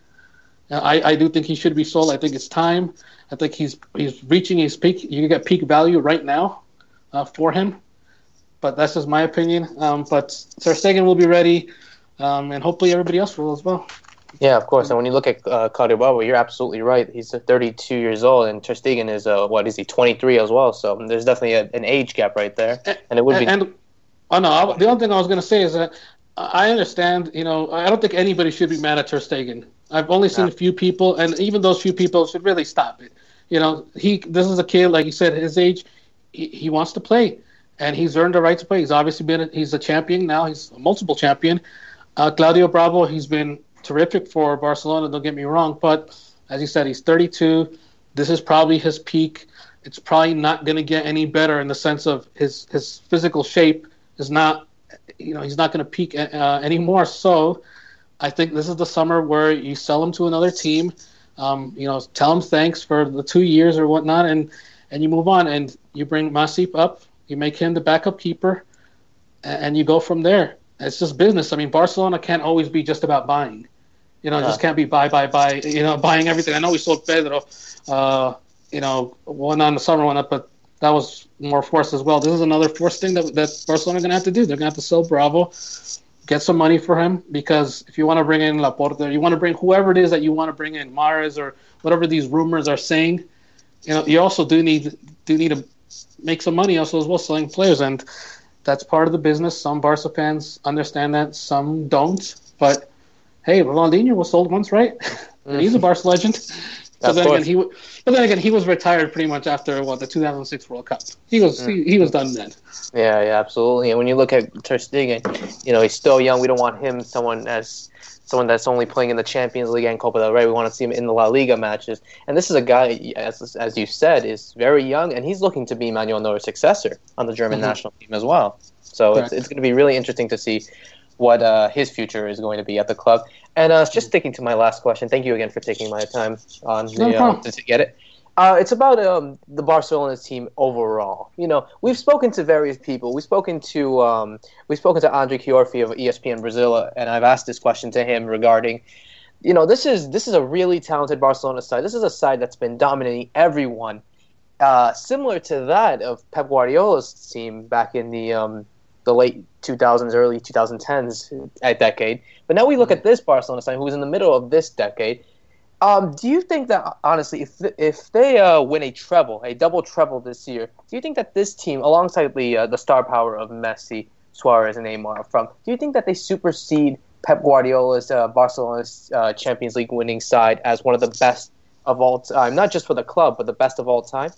I, I do think he should be sold. I think it's time. I think he's he's reaching his peak. You can get peak value right now uh, for him, but that's just my opinion. Um, but Ter Stegen will be ready, um, and hopefully everybody else will as well. Yeah, of course. And when you look at uh, Claudio Bravo, you're absolutely right. He's thirty-two years old, and Ter Stegen is, uh, what is he, twenty-three as well. So there's definitely a, an age gap right there. And, and it would and, be... And, oh, no, I, the only thing I was going to say is that I understand, you know, I don't think anybody should be mad at Ter Stegen. I've only seen No. a few people, and even those few people should really stop it. You know, he this is a kid, like you said, his age, he, he wants to play, and he's earned the right to play. He's obviously been, a, he's a champion now. He's a multiple champion. Uh, Claudio Bravo, he's been terrific for Barcelona, don't get me wrong, but as you said, he's thirty-two. This is probably his peak. It's probably not going to get any better in the sense of his, his physical shape is not, you know, he's not going to peak uh, anymore. So I think this is the summer where you sell him to another team, um, you know, tell him thanks for the two years or whatnot, and, and you move on, and you bring Masip up, you make him the backup keeper, and, and you go from there. It's just business. I mean, Barcelona can't always be just about buying. You know, it Yeah. just can't be buy, buy, buy, you know, buying everything. I know we sold Pedro, uh, you know, one on the summer one up, but that was more forced as well. This is another forced thing that, that Barcelona are going to have to do. They're going to have to sell Bravo, get some money for him, because if you want to bring in Laporte, you want to bring whoever it is that you want to bring in, Mahrez or whatever these rumors are saying, you know, you also do need do need to make some money also as well, selling players, and that's part of the business. Some Barca fans understand that, some don't. But hey, Ronaldinho was sold once, right? And he's a Barca legend. So Of then course. again, he w- but then again, he was retired pretty much after what the two thousand six World Cup. He was he, he was done then. Yeah, yeah, absolutely. And when you look at Ter Stegen, you know, he's still young. We don't want him someone as someone that's only playing in the Champions League and Copa del Rey. We want to see him in the La Liga matches. And this is a guy, as as you said, is very young, and he's looking to be Manuel Neuer's successor on the German Mhm. national team as well. So Correct. it's it's going to be really interesting to see what uh, his future is going to be at the club. And uh, just sticking to my last question, thank you again for taking my time on No the, uh, problem. to, to get it. Uh, it's about um, the Barcelona team overall. You know, we've spoken to various people. We've spoken to um, we've spoken to Andre Chiorfi of E S P N Brazil, and I've asked this question to him regarding, you know, this is this is a really talented Barcelona side. This is a side that's been dominating everyone, uh, similar to that of Pep Guardiola's team back in the um, the late two thousands, early twenty tens uh, decade. But now we look at this Barcelona side, who's in the middle of this decade. Um, do you think that, honestly, if if they uh, win a treble, a double treble this year, do you think that this team, alongside the uh, the star power of Messi, Suarez, and Neymar, from, do you think that they supersede Pep Guardiola's uh, Barcelona's uh, Champions League winning side as one of the best of all time, not just for the club, but the best of all time?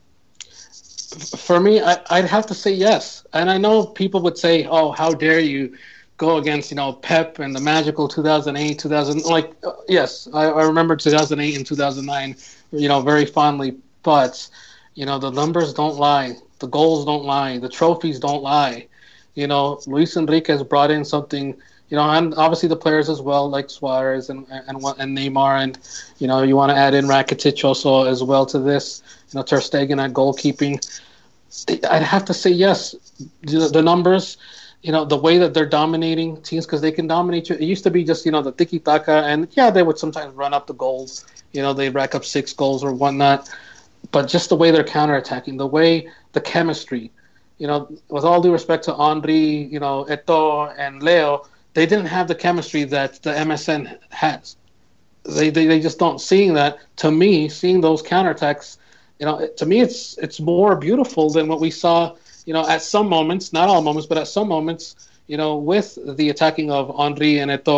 For me, I, I'd have to say yes. And I know people would say, "Oh, how dare you go against, you know, Pep and the magical two thousand eight, two thousand." Like, uh, yes, I, I remember two thousand eight and two thousand nine, you know, very fondly. But you know, the numbers don't lie, the goals don't lie, the trophies don't lie. You know, Luis Enrique has brought in something. You know, and obviously the players as well, like Suarez and and and Neymar, and you know, you want to add in Rakitic also as well to this. You know, Ter Stegen at goalkeeping. I'd have to say yes. The, the numbers, you know, the way that they're dominating teams, because they can dominate you. It used to be just, you know, the tiki-taka, and yeah, they would sometimes run up the goals. You know, they rack up six goals or whatnot. But just the way they're counterattacking, the way, the chemistry. You know, with all due respect to Henry, you know, Eto'o and Leo, they didn't have the chemistry that the M S N has. They, they they just don't. Seeing that, to me, seeing those counterattacks, you know, to me, it's it's more beautiful than what we saw, you know, at some moments, not all moments, but at some moments, you know, with the attacking of Henry and Eto'o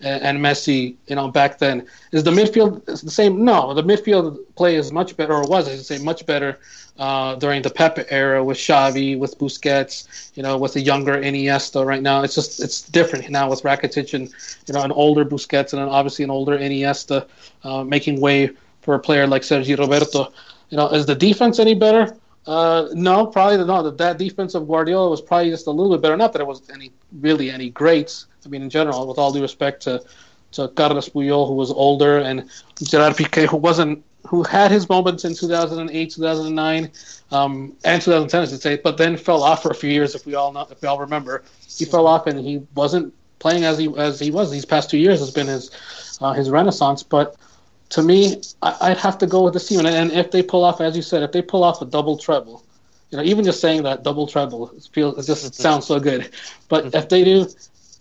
and, and Messi, you know, back then. Is the midfield the same? No, the midfield play is much better, or was, I should say, much better uh, during the Pep era with Xavi, with Busquets, you know, with the younger Iniesta. Right now, it's just it's different now with Rakitic and, you know, an older Busquets and then obviously an older Iniesta uh, making way for a player like Sergi Roberto. You know, is the defense any better? Uh, no, probably not. That, that defense of Guardiola was probably just a little bit better. Not that it was any really any greats. I mean, in general, with all due respect to to Carles Puyol, who was older, and Gerard Piqué, who wasn't, who had his moments in two thousand eight, two thousand nine, um, and two thousand ten, I should say, but then fell off for a few years. If we all know, if we all remember, he fell off and he wasn't playing as he as he was these past two years. Has been his uh, his renaissance, but. To me, I'd have to go with the team. And, and if they pull off, as you said, if they pull off a double treble, you know, even just saying that double treble, it, feels, it just sounds so good. But if they do,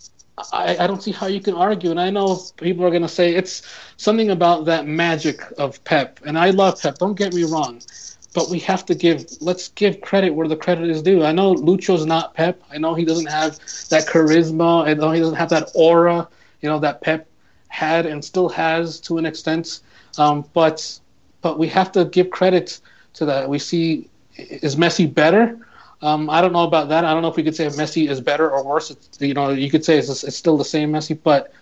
I, I don't see how you can argue. And I know people are going to say it's something about that magic of Pep. And I love Pep, don't get me wrong. But we have to give, let's give credit where the credit is due. I know Lucho's not Pep. I know he doesn't have that charisma. I know he doesn't have that aura, you know, that Pep had and still has to an extent, um, but but we have to give credit to that. We see, is Messi better? Um, I don't know about that. I don't know if we could say Messi is better or worse. It's, you know, you could say it's, it's still the same Messi, but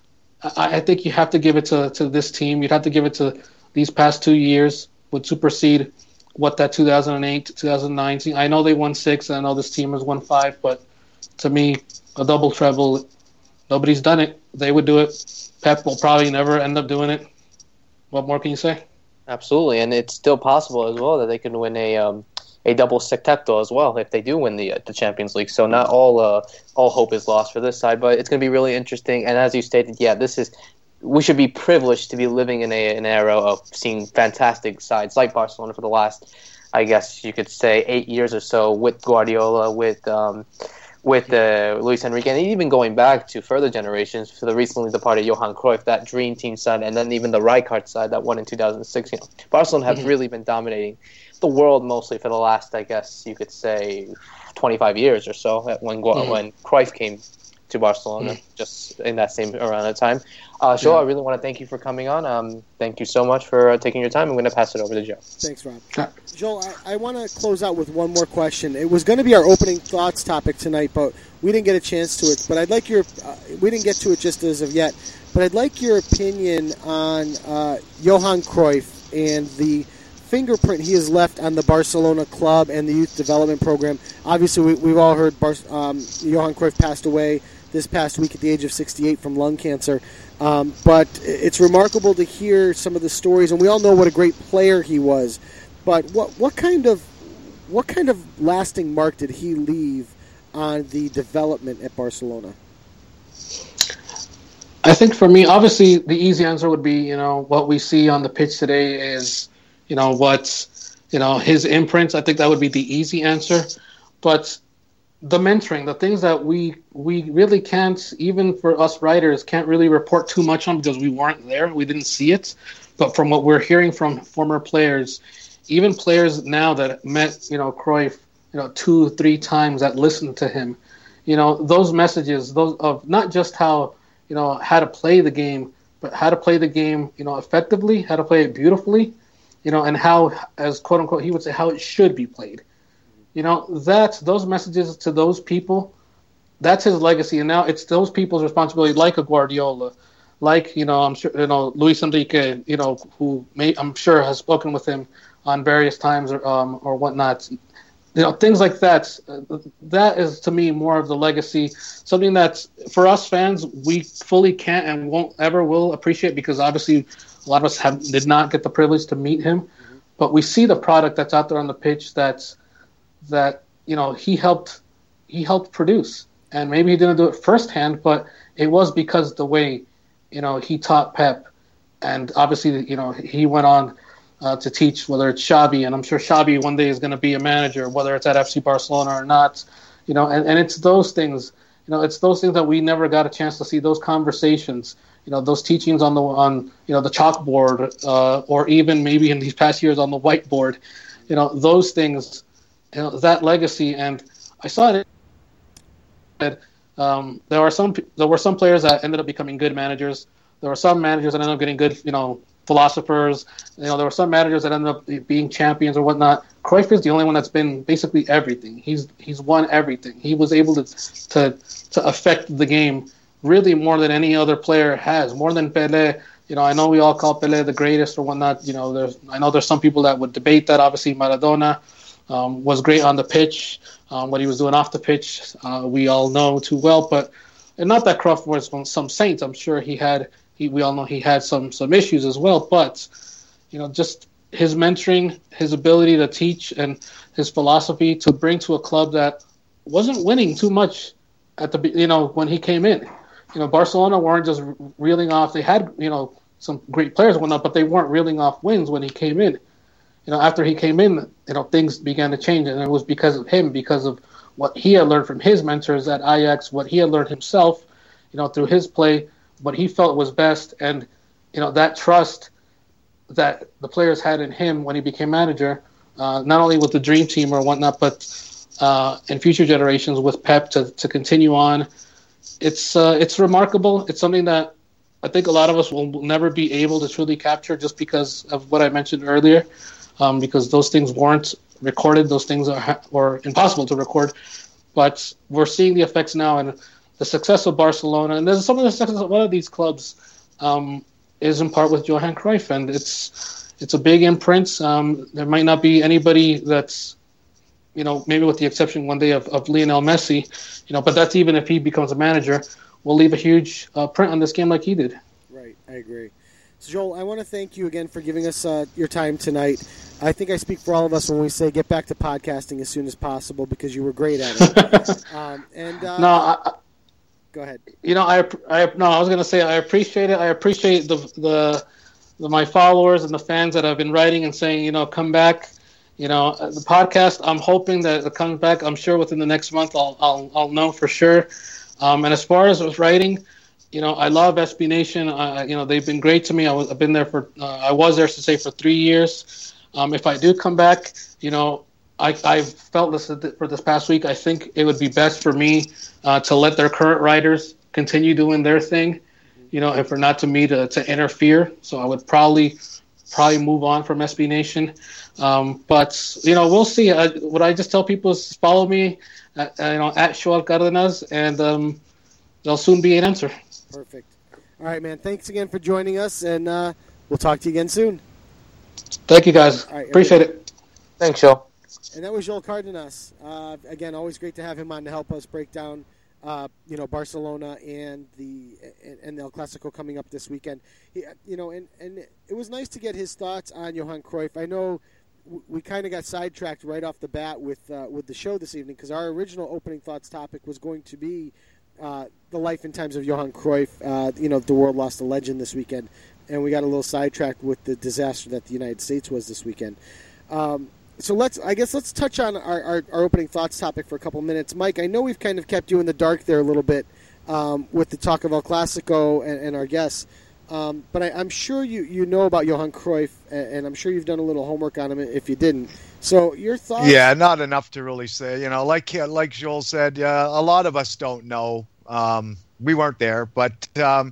I, I think you have to give it to, to this team. You'd have to give it to these past two years would supersede what that two thousand eight, two thousand nine. I know they won six, and I know this team has won five, but to me, a double treble, nobody's done it. They would do it. Pep will probably never end up doing it. What more can you say? Absolutely, and it's still possible as well that they can win a um, a double sextetto as well if they do win the uh, the Champions League. So not all uh, all hope is lost for this side, but it's going to be really interesting. And as you stated, yeah, this is we should be privileged to be living in a an era of seeing fantastic sides like Barcelona for the last, I guess you could say, eight years or so with Guardiola, with. Um, with uh, Luis Enrique, and even going back to further generations, for the recently departed Johan Cruyff, that dream team side, and then even the Rijkaard side that won in two thousand six. You know, Barcelona have mm-hmm. really been dominating the world mostly for the last, I guess you could say, twenty-five years or so when mm-hmm. when Cruyff came to Barcelona, mm-hmm. just in that same around that time. Uh, Joel, yeah. I really want to thank you for coming on. Um, thank you so much for uh, taking your time. I'm going to pass it over to Joe. Thanks, Rob. Sure. Joel, I, I want to close out with one more question. It was going to be our opening thoughts topic tonight, but we didn't get a chance to it. But I'd like your uh, we didn't get to it just as of yet. But I'd like your opinion on uh, Johan Cruyff and the fingerprint he has left on the Barcelona club and the youth development program. Obviously, we, we've all heard Bar- um, Johan Cruyff passed away this past week at the age of sixty-eight from lung cancer. Um, but it's remarkable to hear some of the stories, and we all know what a great player he was. But what what kind of what kind of lasting mark did he leave on the development at Barcelona? I think for me, obviously, the easy answer would be, you know, what we see on the pitch today is, you know, what's, you know, his imprints. I think that would be the easy answer. But the mentoring, the things that we we really can't, even for us writers, can't really report too much on because we weren't there, we didn't see it. But from what we're hearing from former players, even players now that met, you know, Cruyff, you know, two, three times, that listened to him, you know, those messages, those of not just how, you know, how to play the game, but how to play the game, you know, effectively, how to play it beautifully, you know, and how, as quote unquote, he would say, how it should be played. You know, that's those messages to those people, that's his legacy. And now it's those people's responsibility, like a Guardiola, like, you know, I'm sure, you know, Luis Enrique, you know, who may, I'm sure has spoken with him on various times or, um, or whatnot. You know, things like that. Uh, that is, to me, more of the legacy, something that for us fans, we fully can't and won't ever will appreciate because obviously a lot of us have did not get the privilege to meet him. Mm-hmm. But we see the product that's out there on the pitch that's, that, you know, he helped he helped produce. And maybe he didn't do it firsthand, but it was because the way, you know, he taught Pep. And obviously, you know, he went on uh, to teach, whether it's Xavi, and I'm sure Xavi one day is going to be a manager, whether it's at F C Barcelona or not. You know, and, and it's those things, you know, it's those things that we never got a chance to see, those conversations, you know, those teachings on the, on, you know, the chalkboard, uh, or even maybe in these past years on the whiteboard, you know, those things, you know, that legacy. And I saw it Um, there are some there were some players that ended up becoming good managers. There were some managers that ended up getting good, you know, philosophers. You know, there were some managers that ended up being champions or whatnot. Cruyff is the only one that's been basically everything. He's he's won everything. He was able to to to affect the game really more than any other player has, more than Pelé. You know, I know we all call Pelé the greatest or whatnot. You know, there's I know there's some people that would debate that. Obviously, Maradona um, was great on the pitch. Um, what he was doing off the pitch, uh, we all know too well. But and not that Cruyff was some saint. I'm sure he had. He, we all know he had some some issues as well. But you know, just his mentoring, his ability to teach, and his philosophy to bring to a club that wasn't winning too much at the you know when he came in. You know, Barcelona weren't just reeling off. They had you know some great players and whatnot, but they weren't reeling off wins when he came in. You know, after he came in, you know, things began to change, and it was because of him, because of what he had learned from his mentors at Ajax, what he had learned himself, you know, through his play, what he felt was best, and you know that trust that the players had in him when he became manager, uh, not only with the dream team or whatnot, but uh, in future generations with Pep to to continue on. It's uh, it's remarkable. It's something that I think a lot of us will never be able to truly capture, just because of what I mentioned earlier. Um, because those things weren't recorded, those things are were impossible to record. But we're seeing the effects now, and the success of Barcelona, and there's some of the success of a lot of these clubs um, is in part with Johan Cruyff, and it's it's a big imprint. Um, there might not be anybody that's, you know, maybe with the exception one day of, of Lionel Messi, you know, but that's even if he becomes a manager, will leave a huge uh, print on this game like he did. Right, I agree. So Joel, I want to thank you again for giving us uh, your time tonight. I think I speak for all of us when we say get back to podcasting as soon as possible, because you were great at it. um, and uh, no, I, go ahead. You know, I, I no, I was going to say I appreciate it. I appreciate the, the the my followers and the fans that have been writing and saying, you know, come back. You know, the podcast, I'm hoping that it comes back. I'm sure within the next month I'll I'll, I'll know for sure. Um, and as far as writing, you know, I love S B Nation. Uh, you know, they've been great to me. I was, I've been there for, uh, I was there to say for three years. Um, if I do come back, you know, I I felt this for this past week. I think it would be best for me uh, to let their current writers continue doing their thing. You know, and for not to me to, to interfere. So I would probably probably move on from S B Nation. Um, but you know, we'll see. I, what I just tell people is follow me, at, uh, you know, at Joel Cardenas, and um, there'll soon be an answer. Perfect. All right, man. Thanks again for joining us, and uh, we'll talk to you again soon. Thank you, guys. All right, appreciate everybody. it. Thanks, Joel. And that was Joel Cardenas. Uh, again, always great to have him on to help us break down, uh, you know, Barcelona and the and, and El Clasico coming up this weekend. He, you know, and, and it was nice to get his thoughts on Johan Cruyff. I know w- we kind of got sidetracked right off the bat with uh, with the show this evening, because our original opening thoughts topic was going to be uh, the life and times of Johan Cruyff. Uh, you know, the world lost a legend this weekend, and we got a little sidetracked with the disaster that the United States was this weekend. Um, So let's, I guess, let's touch on our, our, our opening thoughts topic for a couple minutes. Mike, I know we've kind of kept you in the dark there a little bit um, with the talk of El Clasico and, and our guests, um, but I, I'm sure you, you know about Johan Cruyff, and, and I'm sure you've done a little homework on him if you didn't. So your thoughts? Yeah, not enough to really say. You know, like like Joel said, uh, a lot of us don't know. Um, we weren't there, but um,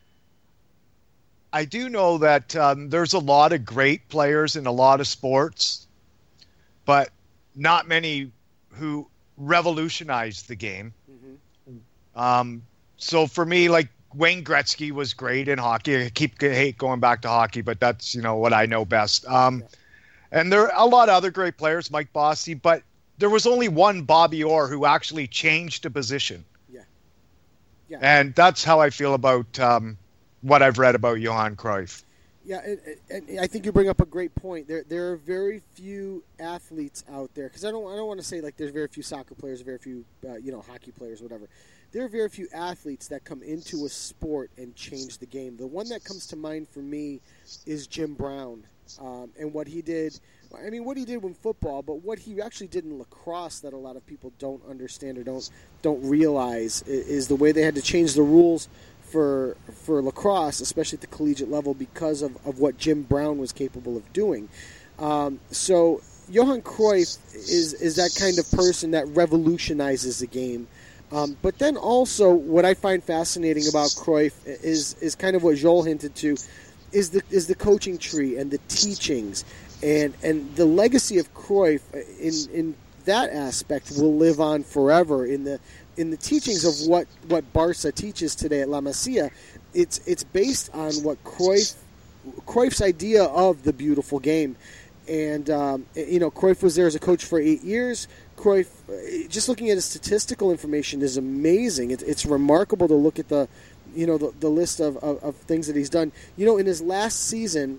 I do know that um, there's a lot of great players in a lot of sports, but not many who revolutionized the game. Mm-hmm. Um, so for me, like Wayne Gretzky was great in hockey. I keep hate going back to hockey, but that's, you know, what I know best. Um, yeah. And there are a lot of other great players, Mike Bossy, but there was only one Bobby Orr who actually changed a position. Yeah. Yeah. And that's how I feel about um, what I've read about Johan Cruyff. Yeah, and, and I think you bring up a great point. There, there are very few athletes out there, because I don't, I don't want to say like there's very few soccer players, very few, uh, you know, hockey players, whatever. There are very few athletes that come into a sport and change the game. The one that comes to mind for me is Jim Brown, um, and what he did. I mean, what he did in football, but what he actually did in lacrosse that a lot of people don't understand or don't don't realize is, is the way they had to change the rules for for lacrosse, especially at the collegiate level, because of, of what Jim Brown was capable of doing. Um, so Johan Cruyff is is that kind of person that revolutionizes the game. Um, but then also, what I find fascinating about Cruyff is is kind of what Joel hinted to, is the is the coaching tree and the teachings, and and the legacy of Cruyff in in that aspect will live on forever in the in the teachings of what, what Barca teaches today at La Masia. It's it's based on what Cruyff Cruyff's idea of the beautiful game. And, um, you know, Cruyff was there as a coach for eight years. Cruyff, just looking at his statistical information is amazing. It, it's remarkable to look at the, you know, the, the list of, of, of things that he's done. You know, in his last season,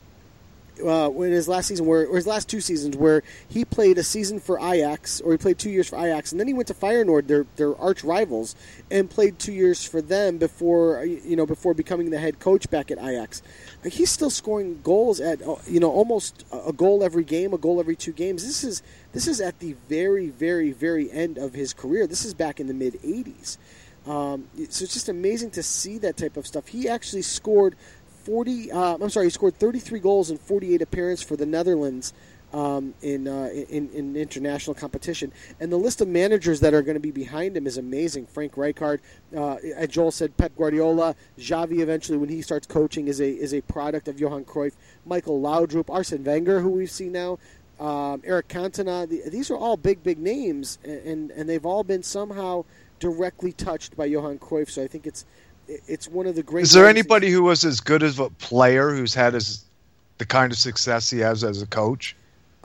uh, in his last season, where or his last two seasons, where he played a season for Ajax, or he played two years for Ajax, and then he went to Feyenoord, their their arch rivals, and played two years for them before, you know, before becoming the head coach back at Ajax. He's still scoring goals at, you know, almost a goal every game, a goal every two games. This is this is at the very, very, very end of his career. This is back in the mid eighties. Um, so it's just amazing to see that type of stuff. He actually scored forty. Uh, I'm sorry, he scored thirty-three goals in forty-eight appearances for the Netherlands um, in, uh, in in international competition. And the list of managers that are going to be behind him is amazing. Frank Rijkaard, uh, as Joel said, Pep Guardiola, Xavi eventually when he starts coaching is a is a product of Johan Cruyff. Michael Laudrup, Arsene Wenger, who we've seen now, um, Eric Cantona. The, these are all big big names, and and they've all been somehow directly touched by Johan Cruyff. So I think it's it's one of the great. Is there anybody who was as good as a player who's had as the kind of success he has as a coach?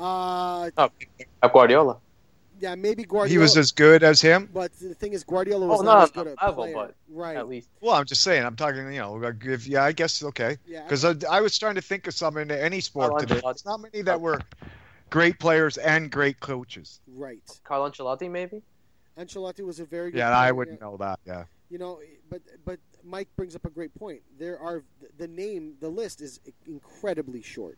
Uh, oh, Guardiola. Yeah, maybe Guardiola. He was as good as him? But the thing is, Guardiola was oh, not no, as good no, a level, player. but right. At least. Well, I'm just saying. I'm talking, you know, if, yeah, I guess, okay. Because I, I was trying to think of some in any sport Carlo today. Ancelotti. It's not many that were great players and great coaches. Right. Carlo Ancelotti, maybe? Ancelotti was a very good Yeah, player. I wouldn't know that, yeah. You know, but but Mike brings up a great point. There are the name, the list is incredibly short.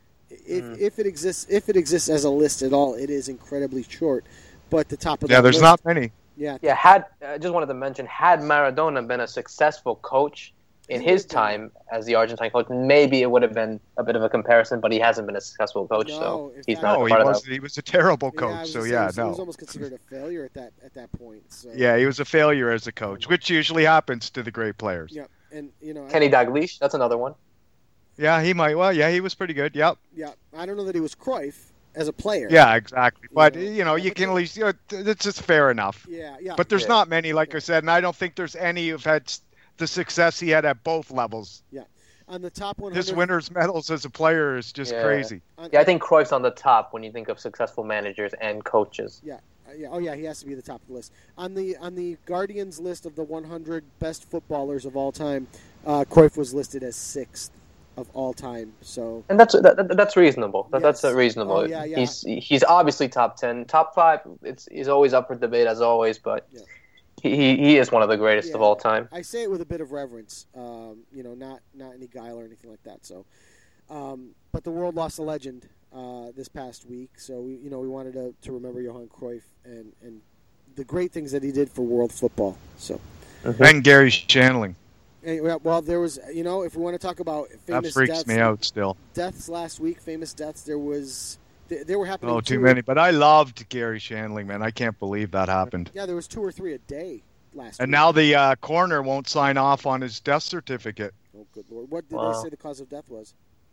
If Mm. if it exists, if it exists as a list at all, it is incredibly short. But the top of Yeah, that there's list, not many. Yeah, Yeah, had I just wanted to mention, had Maradona been a successful coach in He his would've been. time as the Argentine coach, maybe it would have been a bit of a comparison, but he hasn't been a successful coach, No, so if he's that- not No, a he part of was that. he was a terrible Yeah, I coach. was So gonna say, yeah, he was, he no. was almost considered a failure at that at that point. So. Yeah, he was a failure as a coach, which usually happens to the great players. Yeah, and you know, Kenny I, Dalglish, that's another one. Yeah, he might. Well, yeah, he was pretty good. Yep. yeah, I don't know that he was Cruyff as a player. Yeah, exactly. But know, you know, yeah, you but can the- at least, you know, it's just fair enough. yeah, yeah. But there's Yeah. not many, like I said, and I don't think there's any who've had s- the success he had at both levels. on the top one hundred, His winners' medals as a player is just Yeah. crazy. on- Yeah, I think Cruyff's on the top when you think of successful managers and coaches. Yeah, uh, yeah. Oh, yeah. He has to be at the top of the list. On the on the Guardians list of the one hundred best footballers of all time, uh, Cruyff was listed as sixth of all time. So And that's that, that- that's reasonable. That, That's Yes. uh, reasonable. Oh, yeah, yeah. He's he's obviously top ten, top five. It's is always up for debate as always, but Yeah. he, he he is one of the greatest of Yeah. all time. I say it with a bit of reverence. Um, you know, not not any guile or anything like that. So, um, but the world lost a legend uh, this past week. So we you know we wanted to, to remember Johan Cruyff and and the great things that he did for world football. So. And Gary Shandling. Anyway, well, there was, you know, if we want to talk about That famous freaks deaths, me out still. deaths last week, famous deaths, there was, they, they were happening. Oh, too two- many. But I loved Gary Shandling, man. I can't believe that happened. Yeah, there was two or three a day last And week. now the uh, coroner won't sign off on his death certificate. Oh, good Lord. What did Wow. they say the cause of death was?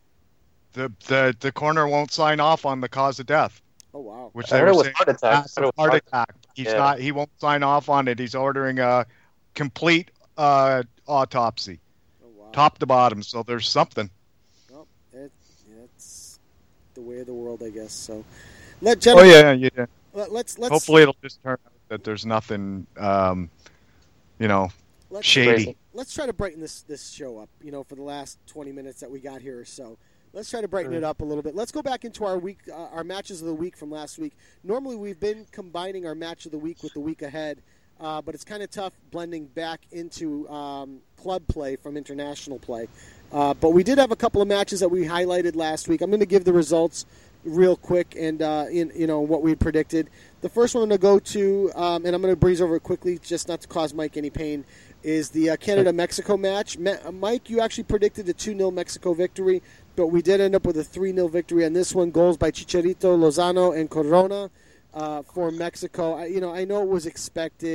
The the the coroner won't sign off on the cause of death, Oh, wow. which I they heard were it was saying heart attack. I massive heard it was heart heart- attack. He's Yeah. not. He won't sign off on it. He's ordering a complete uh, autopsy, Oh, wow. top to bottom. So there's something. Well, it, it's the way of the world, I guess. So, let Oh gentlemen, yeah, yeah. let, let's, let's, Hopefully it'll just turn out that there's nothing, um, you know, let's, shady. Crazy. let's try to brighten this, this show up, you know, for the last twenty minutes that we got here or so. Let's try to brighten it up a little bit. Let's go back into our week, uh, our matches of the week from last week. Normally, we've been combining our match of the week with the week ahead, uh, but it's kind of tough blending back into um, club play from international play. Uh, but we did have a couple of matches that we highlighted last week. I'm going to give the results real quick and uh, in you know what we had predicted. The first one I'm going to go to, um, and I'm going to breeze over it quickly, just not to cause Mike any pain, is the uh, Canada-Mexico match. Ma- Mike, you actually predicted a two nil Mexico victory, but we did end up with a three nil victory on this one. Goals by Chicharito, Lozano, and Corona uh, for Mexico. I, you know, I know it was expected.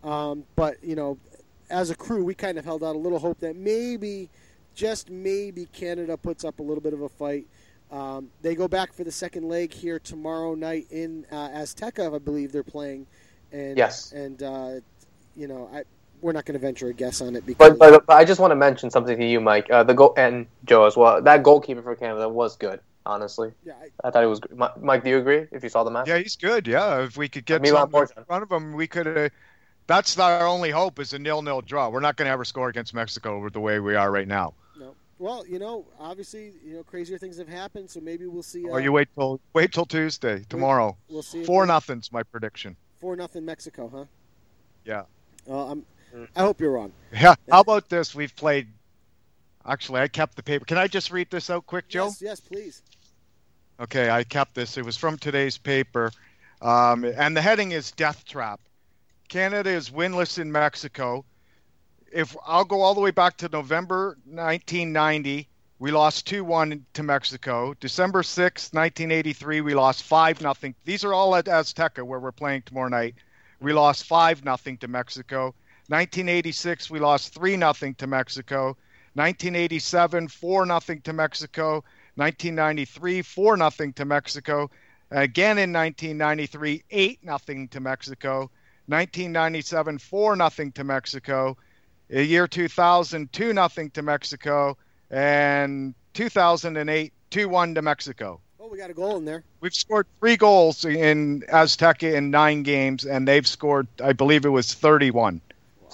Um, but, you know, as a crew, we kind of held out a little hope that maybe, just maybe, Canada puts up a little bit of a fight. Um, they go back for the second leg here tomorrow night in uh, Azteca, I believe they're playing. And, Yes. And, uh, you know, I, we're not going to venture a guess on it. because. But, but, but I just want to mention something to you, Mike, uh, the goal, and Joe as well. That goalkeeper for Canada was good, honestly. Yeah, I, I thought it was good. Mi- Mike, do you agree, if you saw the match? Yeah, he's good. Yeah, if we could get Milan something in Borjan. front of him, we could have. That's our only hope is a nil-nil draw. We're not going to ever score against Mexico with the way we are right now. no. Well, you know, obviously, you know, crazier things have happened, so maybe we'll see. Uh, Or you wait till wait till Tuesday, tomorrow. We'll see. Four nothing's my prediction. Four nothing Mexico, huh? Yeah. Well, I'm. I hope you're wrong. Yeah. How about this? We've played. Actually, I kept the paper. Can I just read this out quick, Joe? Yes, yes, please. Okay, I kept this. It was from today's paper, um, and the heading is Death Trap. Canada is winless in Mexico. If I'll go all the way back to November nineteen ninety, we lost two one to Mexico. December sixth, nineteen eighty-three, we lost five nothing. These are all at Azteca, where we're playing tomorrow night. We lost five nothing to Mexico. nineteen eighty-six, we lost three nothing to Mexico. nineteen eighty-seven, four nothing to Mexico. nineteen ninety-three, four nothing to Mexico. Again in nineteen ninety-three, eight nothing to Mexico. nineteen ninety-seven, four nothing to Mexico. The year two thousand, two nothing to Mexico. And two thousand eight, two one to Mexico. Oh, we got a goal in there. We've scored three goals in Azteca in nine games, and they've scored, I believe it was thirty-one.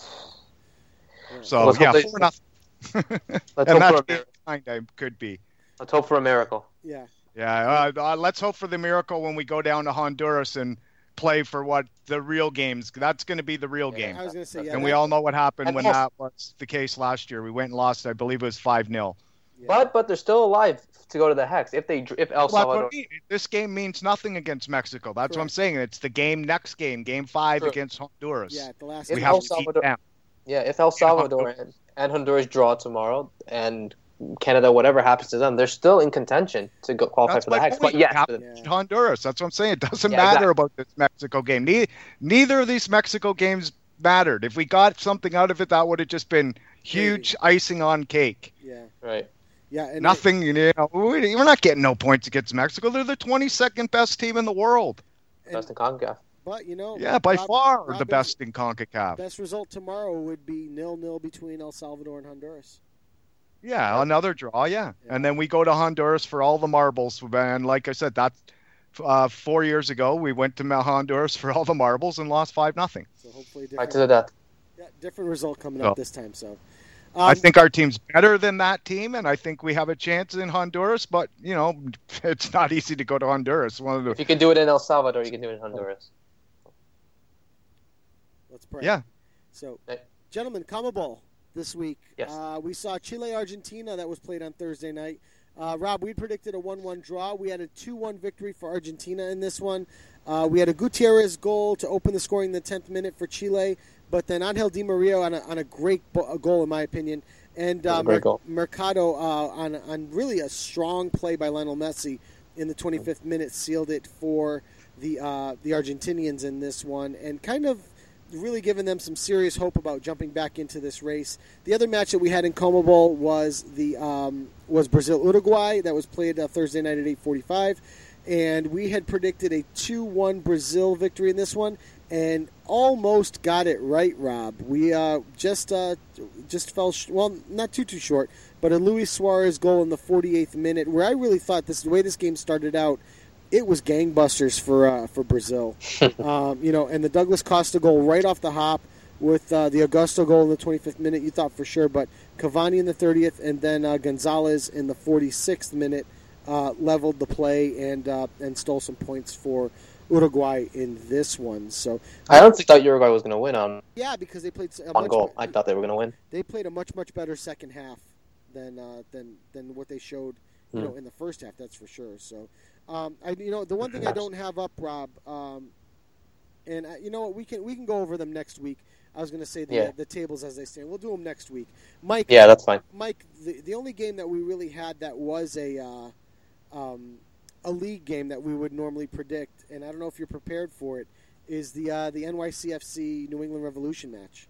So, Let's yeah, hope they- four nothing. Let's And hope for a that's miracle. kind of could be. Let's hope for a miracle. Yeah. Yeah, uh, uh, let's hope for the miracle when we go down to Honduras and play for what the real games. That's going to be the real game. I was going to say, yeah. And that- we all know what happened And when also- that was the case last year. We went and lost, I believe it was five nil. yeah. But but they're still alive to go to the Hex if they if El Well, that's what Salvador. I mean. This game means nothing against Mexico. That's what I'm Correct. saying. It's the game next game, game five True. against Honduras. Yeah, at the last. If we El have to beat Salvador- them. Yeah, if El Salvador and, and Honduras draw tomorrow, and Canada, whatever happens to them, they're still in contention to go qualify That's for the my Hex. point. But yes, We have for to the- beat Honduras. That's what I'm saying. It doesn't Yeah, matter exactly. about this Mexico game. Ne- neither of these Mexico games mattered. If we got something out of it, that would have just been huge icing on cake. Yeah. right. Yeah. And Nothing, you know, we- we're not getting no points against Mexico. They're the twenty-second best team in the world. And, Best in CONCACAF. but you know. Yeah, by Rob- far the Robin's best in CONCACAF. Best result tomorrow would be nil-nil between El Salvador and Honduras. Yeah, another draw, yeah. Yeah. And then we go to Honduras for all the marbles. And like I said, that's uh, four years ago. We went to Honduras for all the marbles and lost five nothing. So hopefully, Right different, to the death. yeah, different result coming So- up this time. So. Um, I think our team's better than that team, and I think we have a chance in Honduras. But you know, it's not easy to go to Honduras. One of If the you can do it in El Salvador, you can do it in Honduras. Let's pray. yeah. So, Okay. gentlemen, CONMEBOL this week. Yes. Uh, we saw Chile-Argentina that was played on Thursday night. Uh, Rob, we predicted a one one draw. We had a two one victory for Argentina in this one. Uh, we had a Gutierrez goal to open the scoring in the tenth minute for Chile, but then Angel Di Maria on a, on a great bo- a goal, in my opinion. And uh, A great Mer- goal. Mercado uh, on, on really a strong play by Lionel Messi in the twenty-fifth minute sealed it for the uh, the Argentinians in this one, and kind of really giving them some serious hope about jumping back into this race. The other match that we had in CONMEBOL was the um, was Brazil Uruguay that was played uh, Thursday night at eight forty-five, and we had predicted a two one Brazil victory in this one, and almost got it right, Rob. We uh, just uh, just fell sh- well, not too too short, but a Luis Suarez goal in the forty-eighth minute, where I really thought this the way this game started out. It was gangbusters for uh, for Brazil, um, you know, and the Douglas Costa goal right off the hop with uh, the Augusto goal in the twenty-fifth minute. You thought for sure, but Cavani in the thirtieth and then uh, Gonzalez in the forty-sixth minute uh, leveled the play and uh, and stole some points for Uruguay in this one. So I honestly thought Uruguay was going to win on yeah, because they played a one much, goal. I thought they were going to win. they played a much much better second half than uh, than than what they showed, you Hmm. know, in the first half. That's for sure. So, um, I you know the one thing I don't have up, Rob, um, and uh, you know what we can we can go over them next week. I was going to say the Yeah. the tables as they stand. We'll do them next week. Mike, Yeah, that's fine. Mike, the the only game that we really had that was a uh, um, a league game that we would normally predict, and I don't know if you're prepared for it, is the uh, the N Y C F C New England Revolution match.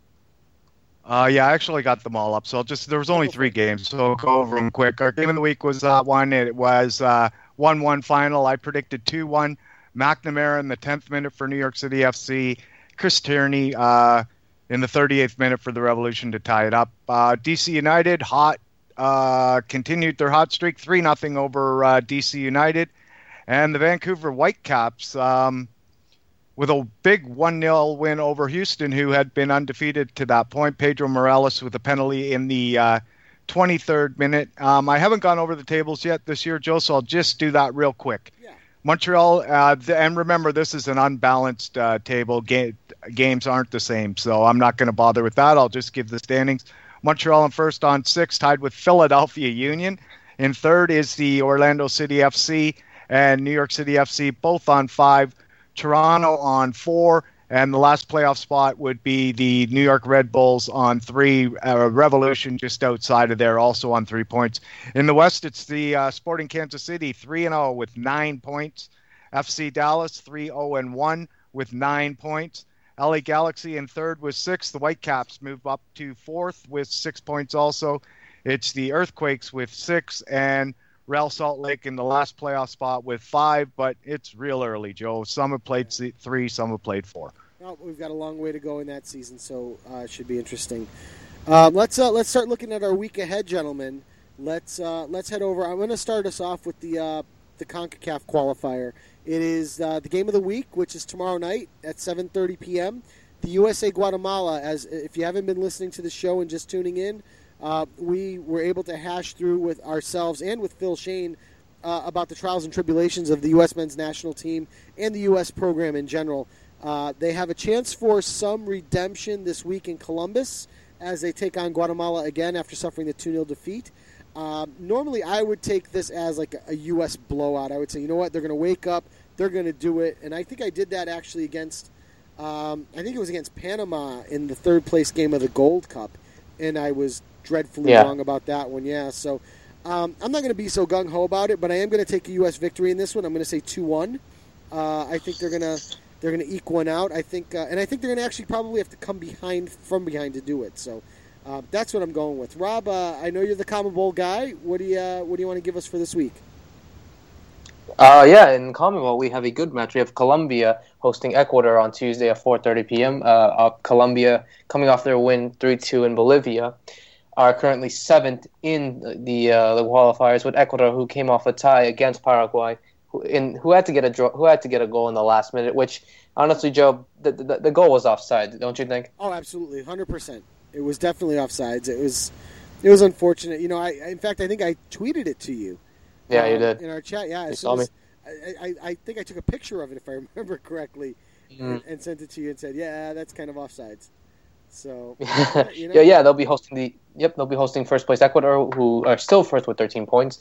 Uh, yeah, I actually got them all up. So I'll just there was only three games, so I'll go over them quick. Our game of the week was uh, one. It was uh, one one final. I predicted two one. McNamara in the tenth minute for New York City F C. Chris Tierney uh, in the thirty-eighth minute for the Revolution to tie it up. Uh, D C United, hot, uh, continued their hot streak, three nothing over uh, D C United. And the Vancouver Whitecaps, um, with a big one nil win over Houston, who had been undefeated to that point. Pedro Morales with a penalty in the uh, twenty-third minute. Um, I haven't gone over the tables yet this year, Joe, so I'll just do that real quick. Yeah. Montreal, uh, the, and remember, this is an unbalanced uh, table. Ga- games aren't the same, so I'm not going to bother with that. I'll just give the standings. Montreal in first on six, tied with Philadelphia Union. In third is the Orlando City F C and New York City F C, both on five. Toronto on four, and the last playoff spot would be the New York Red Bulls on three. Uh, Revolution just outside of there, also on three points. In the West, it's the uh, Sporting Kansas City, three and zero with nine points. F C Dallas, three zero and one with nine points. L A Galaxy in third with six. The Whitecaps move up to fourth with six points also. It's the Earthquakes with six, and Real Salt Lake in the last playoff spot with five, but it's real early, Joe. Some have played three, some have played four. Well, we've got a long way to go in that season, so uh, it should be interesting. Um, let's uh, let's start looking at our week ahead, gentlemen. Let's uh, let's head over. I'm going to start us off with the uh, the CONCACAF qualifier. It is uh, the game of the week, which is tomorrow night at seven thirty p.m. The U S A Guatemala. As if you haven't been listening to the show and just tuning in. Uh, we were able to hash through with ourselves and with Phil Shane uh, about the trials and tribulations of the U S men's national team and the U S program in general. Uh, they have a chance for some redemption this week in Columbus as they take on Guatemala again after suffering the two nil defeat. Um, normally, I would take this as like a, a U S blowout. I would say, you know what, they're going to wake up, they're going to do it. And I think I did that actually against, um, I think it was against Panama in the third place game of the Gold Cup. And I was dreadfully yeah. wrong about that one, yeah. So um, I'm not going to be so gung-ho about it, but I am going to take a U S victory in this one. I'm going to say two one. Uh, I think they're going to they're going to eke one out. I think, uh, and I think they're going to actually probably have to come behind from behind to do it. So uh, that's what I'm going with. Rob, uh, I know you're the Common Bowl guy. What do you uh, what do you want to give us for this week? Uh, yeah, in Commonwealth we have a good match. We have Colombia hosting Ecuador on Tuesday at four thirty p.m. Uh, uh, Colombia coming off their win three two in Bolivia are currently seventh in the uh, the qualifiers with Ecuador, who came off a tie against Paraguay, who in who had to get a draw, who had to get a goal in the last minute. Which honestly, Joe, the the, the goal was offside, don't you think? Oh, absolutely, one hundred percent. It was definitely offsides. It was it was unfortunate. You know, I in fact I think I tweeted it to you. Yeah, um, you did in our chat. Yeah, you saw me. As, I, I I think I took a picture of it if I remember correctly, mm-hmm. and, and sent it to you and said, yeah, that's kind of offsides. So yeah, you know. yeah, yeah, they'll be hosting the yep, they'll be hosting first place Ecuador, who are still first with thirteen points.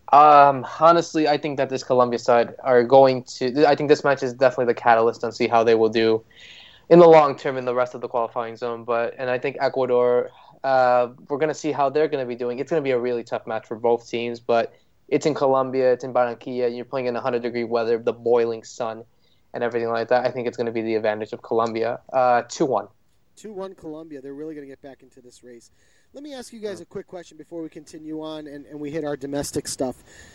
Um, honestly, I think that this Colombia side are going to. I think this match is definitely the catalyst and see how they will do in the long term in the rest of the qualifying zone. But and I think Ecuador, uh, we're going to see how they're going to be doing. It's going to be a really tough match for both teams, but it's in Colombia, it's in Barranquilla, and you're playing in one hundred degree weather, the boiling sun, and everything like that. I think it's going to be the advantage of Colombia. Uh, two one. two one Colombia. They're really going to get back into this race. Let me ask you guys a quick question before we continue on and, and we hit our domestic stuff.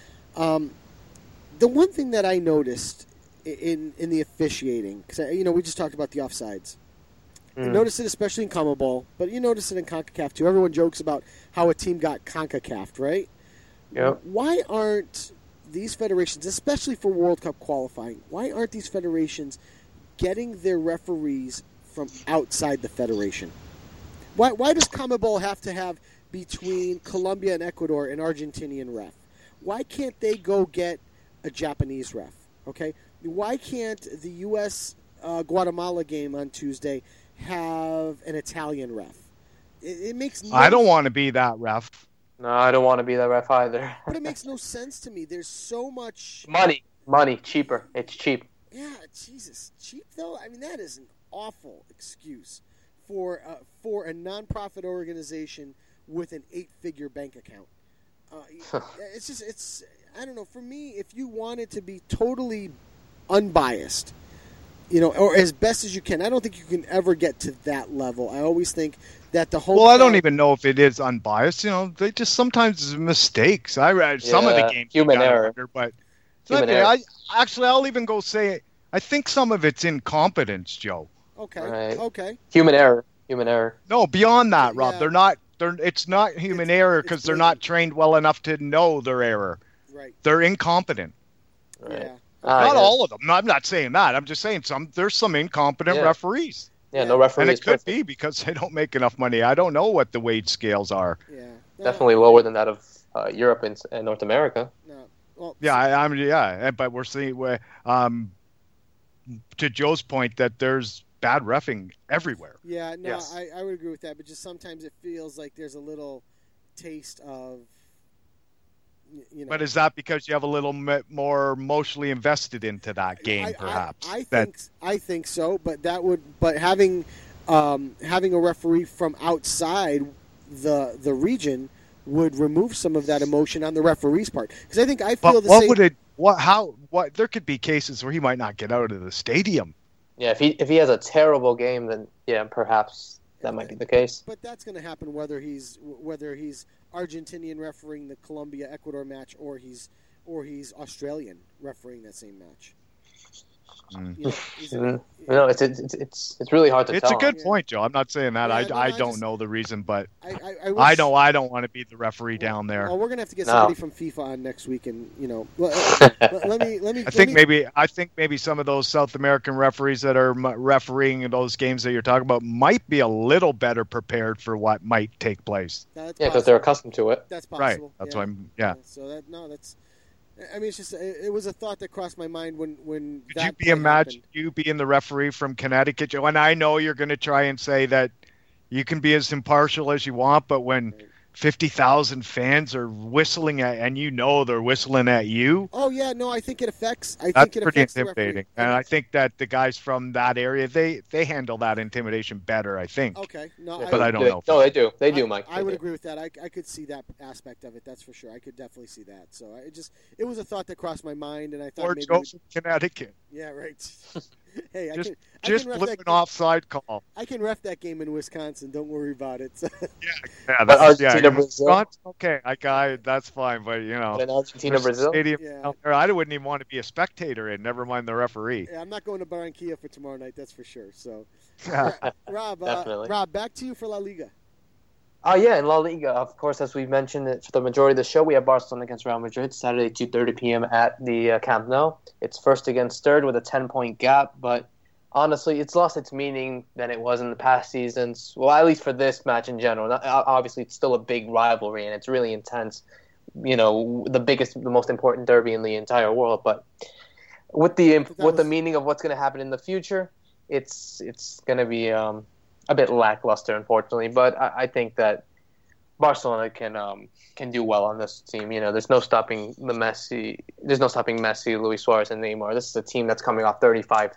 Um, the one thing that I noticed in in the officiating, because you know we just talked about the offsides. Mm. I noticed it especially in CONMEBOL, but you notice it in CONCACAF too. Everyone jokes about how a team got CONCACAF'd, right? Yep. Why aren't these federations, especially for World Cup qualifying, why aren't these federations getting their referees from outside the federation? Why why does CONMEBOL have to have between Colombia and Ecuador an Argentinian ref? Why can't they go get a Japanese ref? Okay, why can't the U S uh, Guatemala game on Tuesday have an Italian ref? It, it makes no I don't want to be that ref. No, I don't want to be that ref either. But it makes no sense to me. There's so much money, money, cheaper. It's cheap. Yeah, Jesus, cheap though. I mean, that is an awful excuse for uh, for a nonprofit organization with an eight-figure bank account. Uh, it's just, it's, I don't know. For me, if you wanted to be totally unbiased you know, or as best as you can. I don't think you can ever get to that level. I always think that the whole. Well, I don't crowd- even know if it is unbiased. You know, they just sometimes mistakes. I read some of the Yeah, games, human you gotta error. wonder, but Human okay, error. I actually I'll even go say I think some of it's incompetence, Joe. Okay. Right. Okay. Human error. Human error. No, beyond that, Rob, Yeah. they're not. They're. It's not human It's- error it's because they're not blatant. trained well enough to know their error. Right. They're incompetent. Right. Yeah. Ah, Not yeah. all of them. No, I'm not saying that. I'm just saying some. There's some incompetent Yeah. referees, Yeah, no referee and is it could perfect. be because they don't make enough money. I don't know what the wage scales are. Yeah. No, Definitely lower than that of uh, Europe and, and North America. No. Well, Yeah, I, I'm. Yeah, but we're seeing where, um, to Joe's point that there's bad reffing everywhere. Yeah, no, Yes. I, I would agree with that, but just sometimes it feels like there's a little taste of, y- you know. But is that because you have a little m- more emotionally invested into that game, I, perhaps? I, I that think I think so, but that would but having um, having a referee from outside the the region would remove some of that emotion on the referee's part, because I think I feel but the what same. would it? What? How? What? There could be cases where he might not get out of the stadium. Yeah, if he if he has a terrible game, then yeah, perhaps that might be the case. But that's going to happen whether he's whether he's Argentinian refereeing the Colombia Ecuador match or he's or he's Australian refereeing that same match. Mm. You know, he's- Mhm. No, it's it's it's it's really hard to It's tell. a good Yeah. point, Joe. I'm not saying that. Yeah, I, no, I I don't just- know the reason, but I, I, I, wish, I know I don't want to be the referee down there. Well, we're gonna have to get No. somebody from FIFA on next week, and you know, let, let, let me let me. I let think me- maybe I think maybe some of those South American referees that are m- refereeing those games that you're talking about might be a little better prepared for what might take place. that's Yeah, because they're possible. accustomed to it. That's Right. possible. That's yeah. why I'm. Yeah. So that no, that's. I mean, it's just it, it was a thought that crossed my mind when when Could that you be play imagine happened. you being the referee from Connecticut, Joe? And I know you're going to try and say that you can be as impartial as you want, but when Right. fifty thousand fans are whistling at, and you know they're whistling at you, Oh yeah, no, I think it affects. I that's think it pretty affects the referee. intimidating. And I think that the guys from that area they they handle that intimidation better. I think. Okay, no, But I don't They- know if No, they do. They do, I, Mike. I They would do. agree with that. I, I could see that aspect of it. That's for sure. I could definitely see that. So I it just it was a thought that crossed my mind, and I thought Or maybe Joe we- from Connecticut. yeah, right. hey, I Just can I just can ref blew that an offside call. I can ref that game in Wisconsin. Don't worry about it. Yeah, But that's yeah. Argentina, Brazil? Wisconsin, okay, I got that's fine, but you know. But in Argentina, there's a Brazil. stadium Yeah. down there I wouldn't even want to be a spectator in. Never mind the referee. Yeah, I'm not going to Barranquilla for tomorrow night. That's for sure. So, Yeah. Rob, uh, Definitely. Rob, back to you for La Liga. Oh yeah, in La Liga, of course, as we've mentioned it for the majority of the show, we have Barcelona against Real Madrid Saturday, two thirty p.m. at the uh, Camp Nou. It's first against third with a ten-point gap, but honestly, it's lost its meaning than it was in the past seasons. Well, at least for this match in general. Not- Obviously, it's still a big rivalry and it's really intense. You know, the biggest, the most important derby in the entire world. But with the That with the was- meaning of what's going to happen in the future, it's it's going to be um, a bit lackluster, unfortunately. But I, I think that Barcelona can um, can do well on this team. You know, there's no stopping the Messi. There's no stopping Messi, Luis Suarez, and Neymar. This is a team that's coming off thirty-five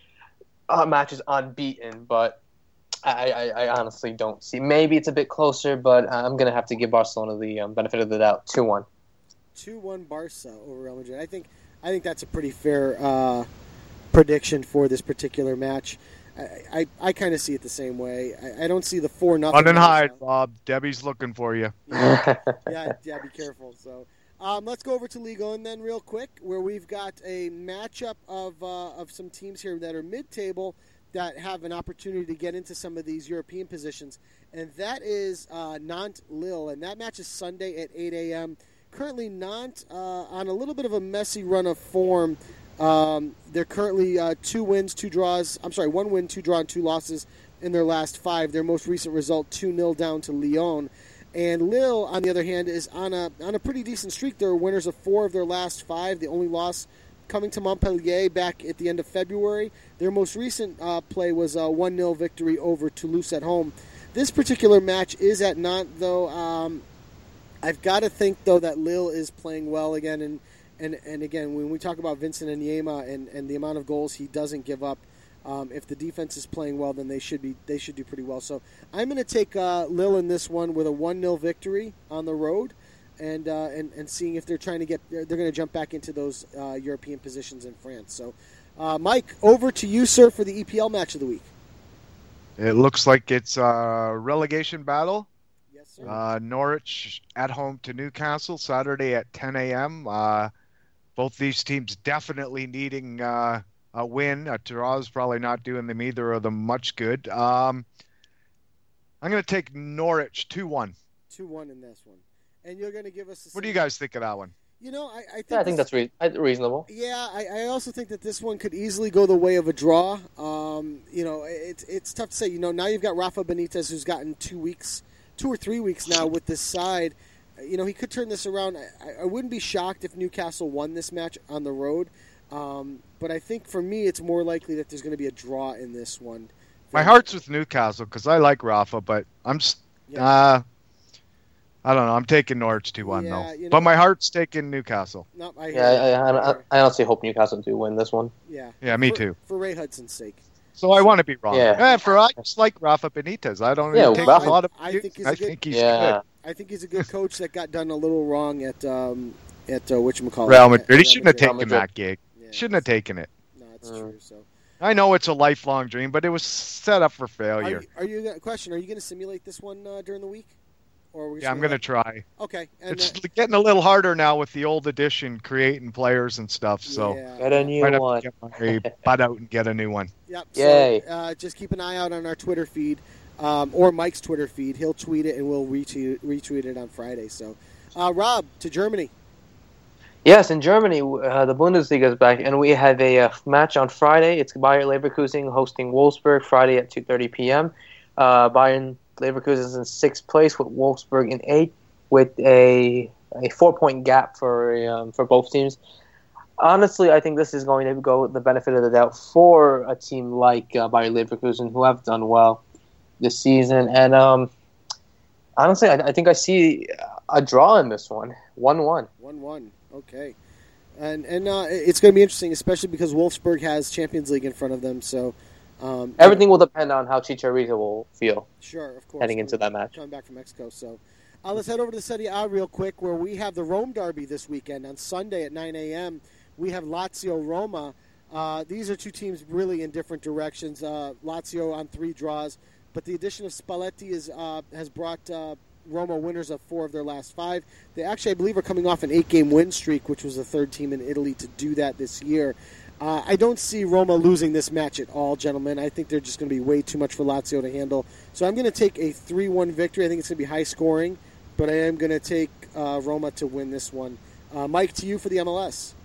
uh, matches unbeaten. But I, I, I honestly don't see. Maybe it's a bit closer, but I'm gonna have to give Barcelona the um, benefit of the doubt. two one. two one Barca over Real Madrid. I think I think that's a pretty fair uh, prediction for this particular match. I I, I kind of see it the same way. I, I don't see the four nothing. Run and hide, Bob. Debbie's looking for you. Yeah, yeah, yeah, be careful. So, um, let's go over to Liga and then real quick, where we've got a matchup of uh, of some teams here that are mid-table that have an opportunity to get into some of these European positions, and that is uh, Nantes Lille, and that match is Sunday at eight a.m. Currently, Nantes uh, on a little bit of a messy run of form. Um, they're currently uh, two wins, two draws. I'm sorry, one win, two draw, and two losses in their last five. Their most recent result, two nil down to Lyon. And Lille, on the other hand, is on a on a pretty decent streak. They're winners of four of their last five. The only loss coming to Montpellier back at the end of February. Their most recent uh, play was a one nil victory over Toulouse at home. This particular match is at Nantes, though. Um, I've got to think, though, that Lille is playing well again. And, and, and again, when we talk about Vincent Nyema and, and the amount of goals he doesn't give up, um, if the defense is playing well, then they should be they should do pretty well. So I'm going to take uh, Lille in this one with a one nil victory on the road. And, uh, and and seeing if they're trying to get they're, they're going to jump back into those uh, European positions in France. So Uh, Mike, over to you, sir, for the E P L match of the week. It looks like it's a relegation battle. Yes, sir. Uh, Norwich at home to Newcastle Saturday at ten a.m. Uh, both these teams definitely needing uh, a win. A draw is probably not doing them either of them much good. Um, I'm going to take Norwich two one. two one in this one. And you're going to give us a What do you guys think of that one? You know, I, I think, Yeah, I think this- that's re- reasonable. Yeah, I, I also think that this one could easily go the way of a draw. Um, you know, it's it's tough to say. You know, now you've got Rafa Benitez, who's gotten two weeks, two or three weeks now with this side. You know, he could turn this around. I, I wouldn't be shocked if Newcastle won this match on the road. Um, but I think for me, it's more likely that there's going to be a draw in this one. My heart's with Newcastle because I like Rafa, but I'm just, Yeah. uh, I don't know. I'm taking Norwich two one, Yeah, though. you know- But my heart's taking Newcastle. No, I, Yeah, I, I, I, I honestly hope Newcastle do win this one. yeah, Yeah, me for, too. For Ray Hudson's sake. So I want to be wrong. Yeah. Eh, for I just like Rafa Benitez. I don't Yeah, even take Rafa- a lot of. I think he's a I good- think he's Yeah. I think he's a good coach that got done a little wrong at um, at uh, whatchamacallit. good. Real Madrid. At He Real shouldn't have Madrid. taken Madrid. that gig. Yeah, Shouldn't have taken it. No, it's Mm. true. So, I know it's a lifelong dream, but it was set up for are failure. you, are you question? Are you going to simulate this one uh, during the week? Or are we just Yeah, I'm going to try. Okay, and It's uh, getting a little harder now with the old edition creating players and stuff, so yeah, Get a yeah. new might have one. to get my butt out and get a new one. Yep. Yay. So, uh, just keep an eye out on our Twitter feed um, or Mike's Twitter feed. He'll tweet it and we'll retweet, retweet it on Friday. So, uh, Rob, to Germany. Yes, in Germany, uh, the Bundesliga is back, and we have a uh, match on Friday. It's Bayer Leverkusen hosting Wolfsburg Friday at two thirty p.m. Uh, Bayern Leverkusen is in sixth place with Wolfsburg in eighth, with a a four point gap for um, for both teams. Honestly, I think this is going to go the benefit of the doubt for a team like uh, Bayer Leverkusen, who have done well this season. And um, honestly, I, I think I see a draw in this one, one one. one one. Okay. And and uh, it's going to be interesting, especially because Wolfsburg has Champions League in front of them. So um, Everything will depend on how Chicharito will feel Sure, of course. heading into that match. Coming back from Mexico. So uh, let's head over to the Serie A real quick, where we have the Rome Derby this weekend. On Sunday at nine a.m., we have Lazio-Roma. Uh, these are two teams really in different directions. Uh, Lazio on three draws, but the addition of Spalletti is, uh, has brought uh, Roma winners of four of their last five. They actually, I believe, are coming off an eight-game win streak, which was the third team in Italy to do that this year. Uh, I don't see Roma losing this match at all, gentlemen. I think they're just going to be way too much for Lazio to handle. So I'm going to take a three one victory. I think it's going to be high scoring, but I am going to take uh, Roma to win this one. Uh, Mike, to you for the M L S.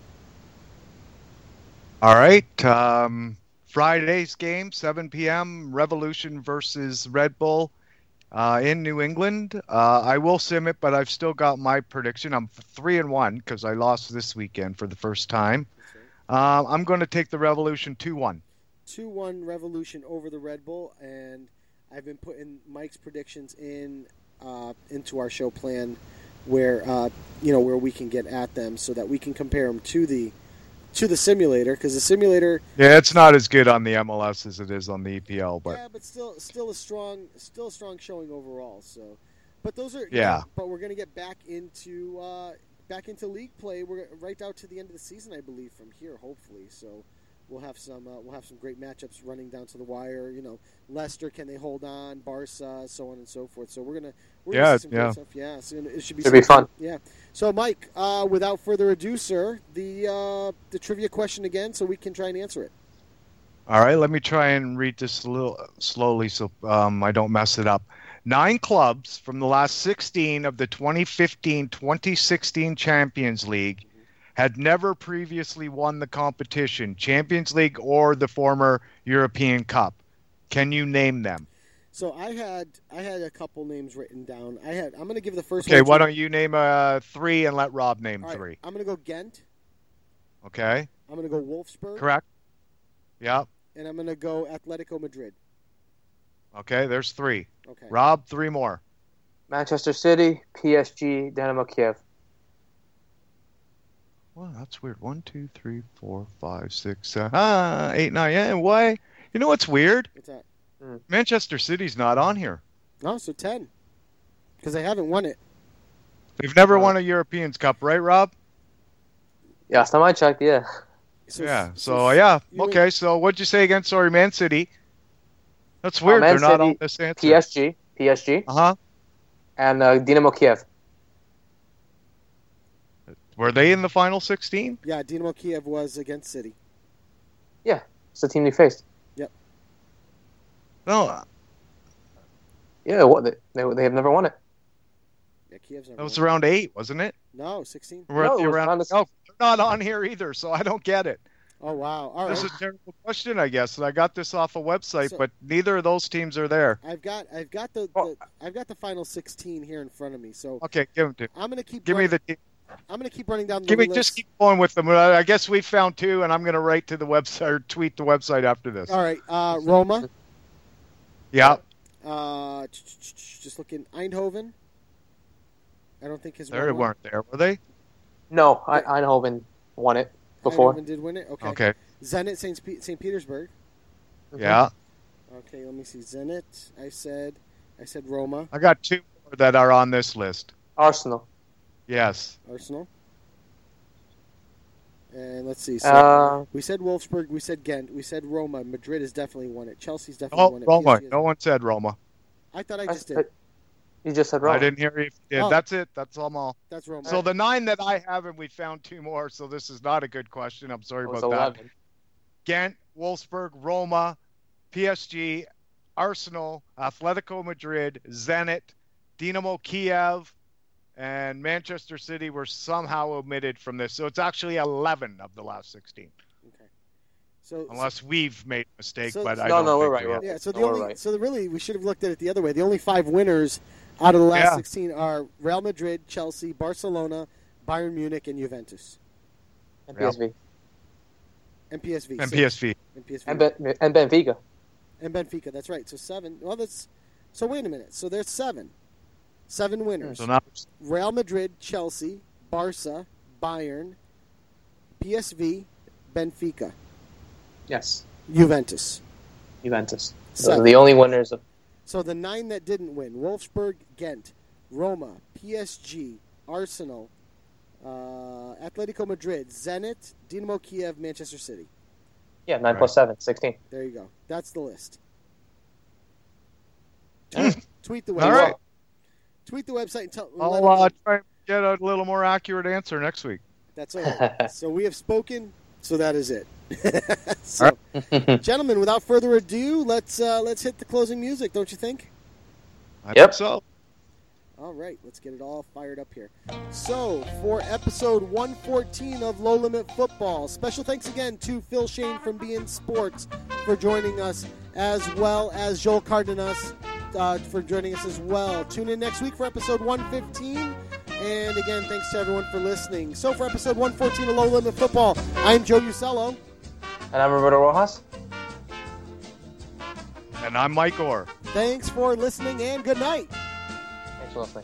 All right. Um, Friday's game, seven p.m., Revolution versus Red Bull uh, in New England. Uh, I will sim it, but I've still got my prediction. I'm three and one because I lost this weekend for the first time. Uh, I'm going to take the Revolution two one. two one Revolution over the Red Bull, and I've been putting Mike's predictions in uh, into our show plan where uh, you know where we can get at them so that we can compare them to the to the simulator, because the simulator Yeah, it's not as good on the M L S as it is on the E P L, but yeah, but still still a strong still a strong showing overall. So, but those are Yeah. but we're gonna get back into uh, back into league play. We're right out to the end of the season, I believe, from here, hopefully. So we'll have some uh, we'll have some great matchups running down to the wire. You know, Leicester, can they hold on? Barca, so on and so forth. So we're gonna we're Yeah, gonna see some great yeah. stuff. Yeah, so it should be Should be some- fun. Yeah. So Mike, uh, without further ado, sir, the uh, the trivia question again, so we can try and answer it. all right, let me try and read this a little slowly so um, I don't mess it up. Nine clubs from the last sixteen of the twenty fifteen twenty sixteen Champions League had never previously won the competition, Champions League or the former European Cup. Can you name them? So I had I had a couple names written down. I had I'm going to give the first Okay, one. why to- don't you name uh, three and let Rob name All right, three? I'm going to go Ghent. Okay, I'm going to go Wolfsburg. correct? Yeah, And I'm going to go Atletico Madrid. okay, there's three. Okay. Rob, three more. Manchester City, P S G, Dynamo Kiev. Well, that's weird. One, two, three, four, five, six, seven, ah, eight, nine. Yeah, why? You know what's weird? What's that? Manchester City's not on here. Oh, so ten. Because they haven't won it. They've never won a Europeans Cup, right, Rob? Yeah, last time I checked, yeah. So, yeah. So yeah. Okay. So what'd you say again? Sorry, Man City. That's Uh, weird. Man They're not City, on this answer. P S G, P S G, Uh huh. and uh, Dynamo Kiev. Were they in the final sixteen? Yeah, Dynamo Kiev was against City. Yeah, it's the team they faced. No, Yeah, what they they, they have never won it. Yeah, Kiev's never that was won. around eight, wasn't it? No, sixteen. We're No, at the it was around. around the- No, they're not on here either, so I don't get it. Oh wow! All This right. is a terrible question, I guess. And I got this off a website, So- but neither of those teams are there. I've got I've got the, Oh. the I've got the final sixteen here in front of me. So Okay, give them to. I'm gonna keep Give me running, the. I'm gonna keep running down the Give me list. just keep going with them. I guess we found two, and I'm going to write to the website or tweet the website after this. All right, uh, Roma. Yeah, Uh, just looking Eindhoven. I don't think his they weren't there, were they? No, I, Eindhoven won it before. Eindhoven did win it. Okay. Okay. Zenit Saint Saint Petersburg. Yeah, Okay, let me see. Zenit. I said I said Roma. I got two more that are on this list. Arsenal. Yes. Arsenal. And let's see. So Uh, we said Wolfsburg. We said Ghent. We said Roma. Madrid has definitely won it. Chelsea's definitely Oh, won it. Roma. P S G has No won one said Roma. it. I thought I I- just I- did. you just said Roma. I didn't hear you if you did. Oh. That's it. That's all. I'm all. That's Roma. So the nine that I have, and we found two more, so this is not a good question. I'm sorry It was about that. eleven. Ghent, Wolfsburg, Roma, P S G, Arsenal, Atletico Madrid, Zenit, Dynamo Kiev, and Manchester City were somehow omitted from this. So it's actually eleven of the last sixteen, Okay. So unless we've made a mistake. So- but I No, don't no, we're think right, we we're have. right. yeah. So the No, only we're right. so the really we should have looked at it the other way. The only five winners out of the last Yeah. sixteen are Real Madrid, Chelsea, Barcelona, Bayern Munich, and Juventus, And P S V. and P S V. And Six. P S V. And P S V. And, ben- and Benfica. And Benfica. That's right. So seven. Well, that's so. Wait a minute. So there's seven. Seven winners. So now Real Madrid, Chelsea, Barca, Bayern, P S V, Benfica, Yes. Juventus. Juventus. Those Seven. are the only winners of. So the nine that didn't win: Wolfsburg, Ghent, Roma, P S G, Arsenal, uh, Atletico Madrid, Zenit, Dynamo Kiev, Manchester City. Yeah, nine Right. plus seven, sixteen. There you go. That's the list. Yeah. Tweet the All website. right. Tweet the website and tell. let I'll them know. uh, try and get a little more accurate answer next week. That's all right. So we have spoken. So that is it. So, gentlemen, without further ado, let's uh, let's hit the closing music. Don't you think? I Yep. think so. All right, let's get it all fired up here. So, for episode one fourteen of Low Limit Football, special thanks again to Phil Shane from B N Sports for joining us, as well as Joel Cardenas uh, for joining us as well. Tune in next week for episode one fifteen. And again, thanks to everyone for listening. So, for episode one fourteen of Low Limit Football, I'm Joe Usello. And I'm Roberto Rojas. And I'm Mike Orr. Thanks for listening, and good night. Thanks for listening.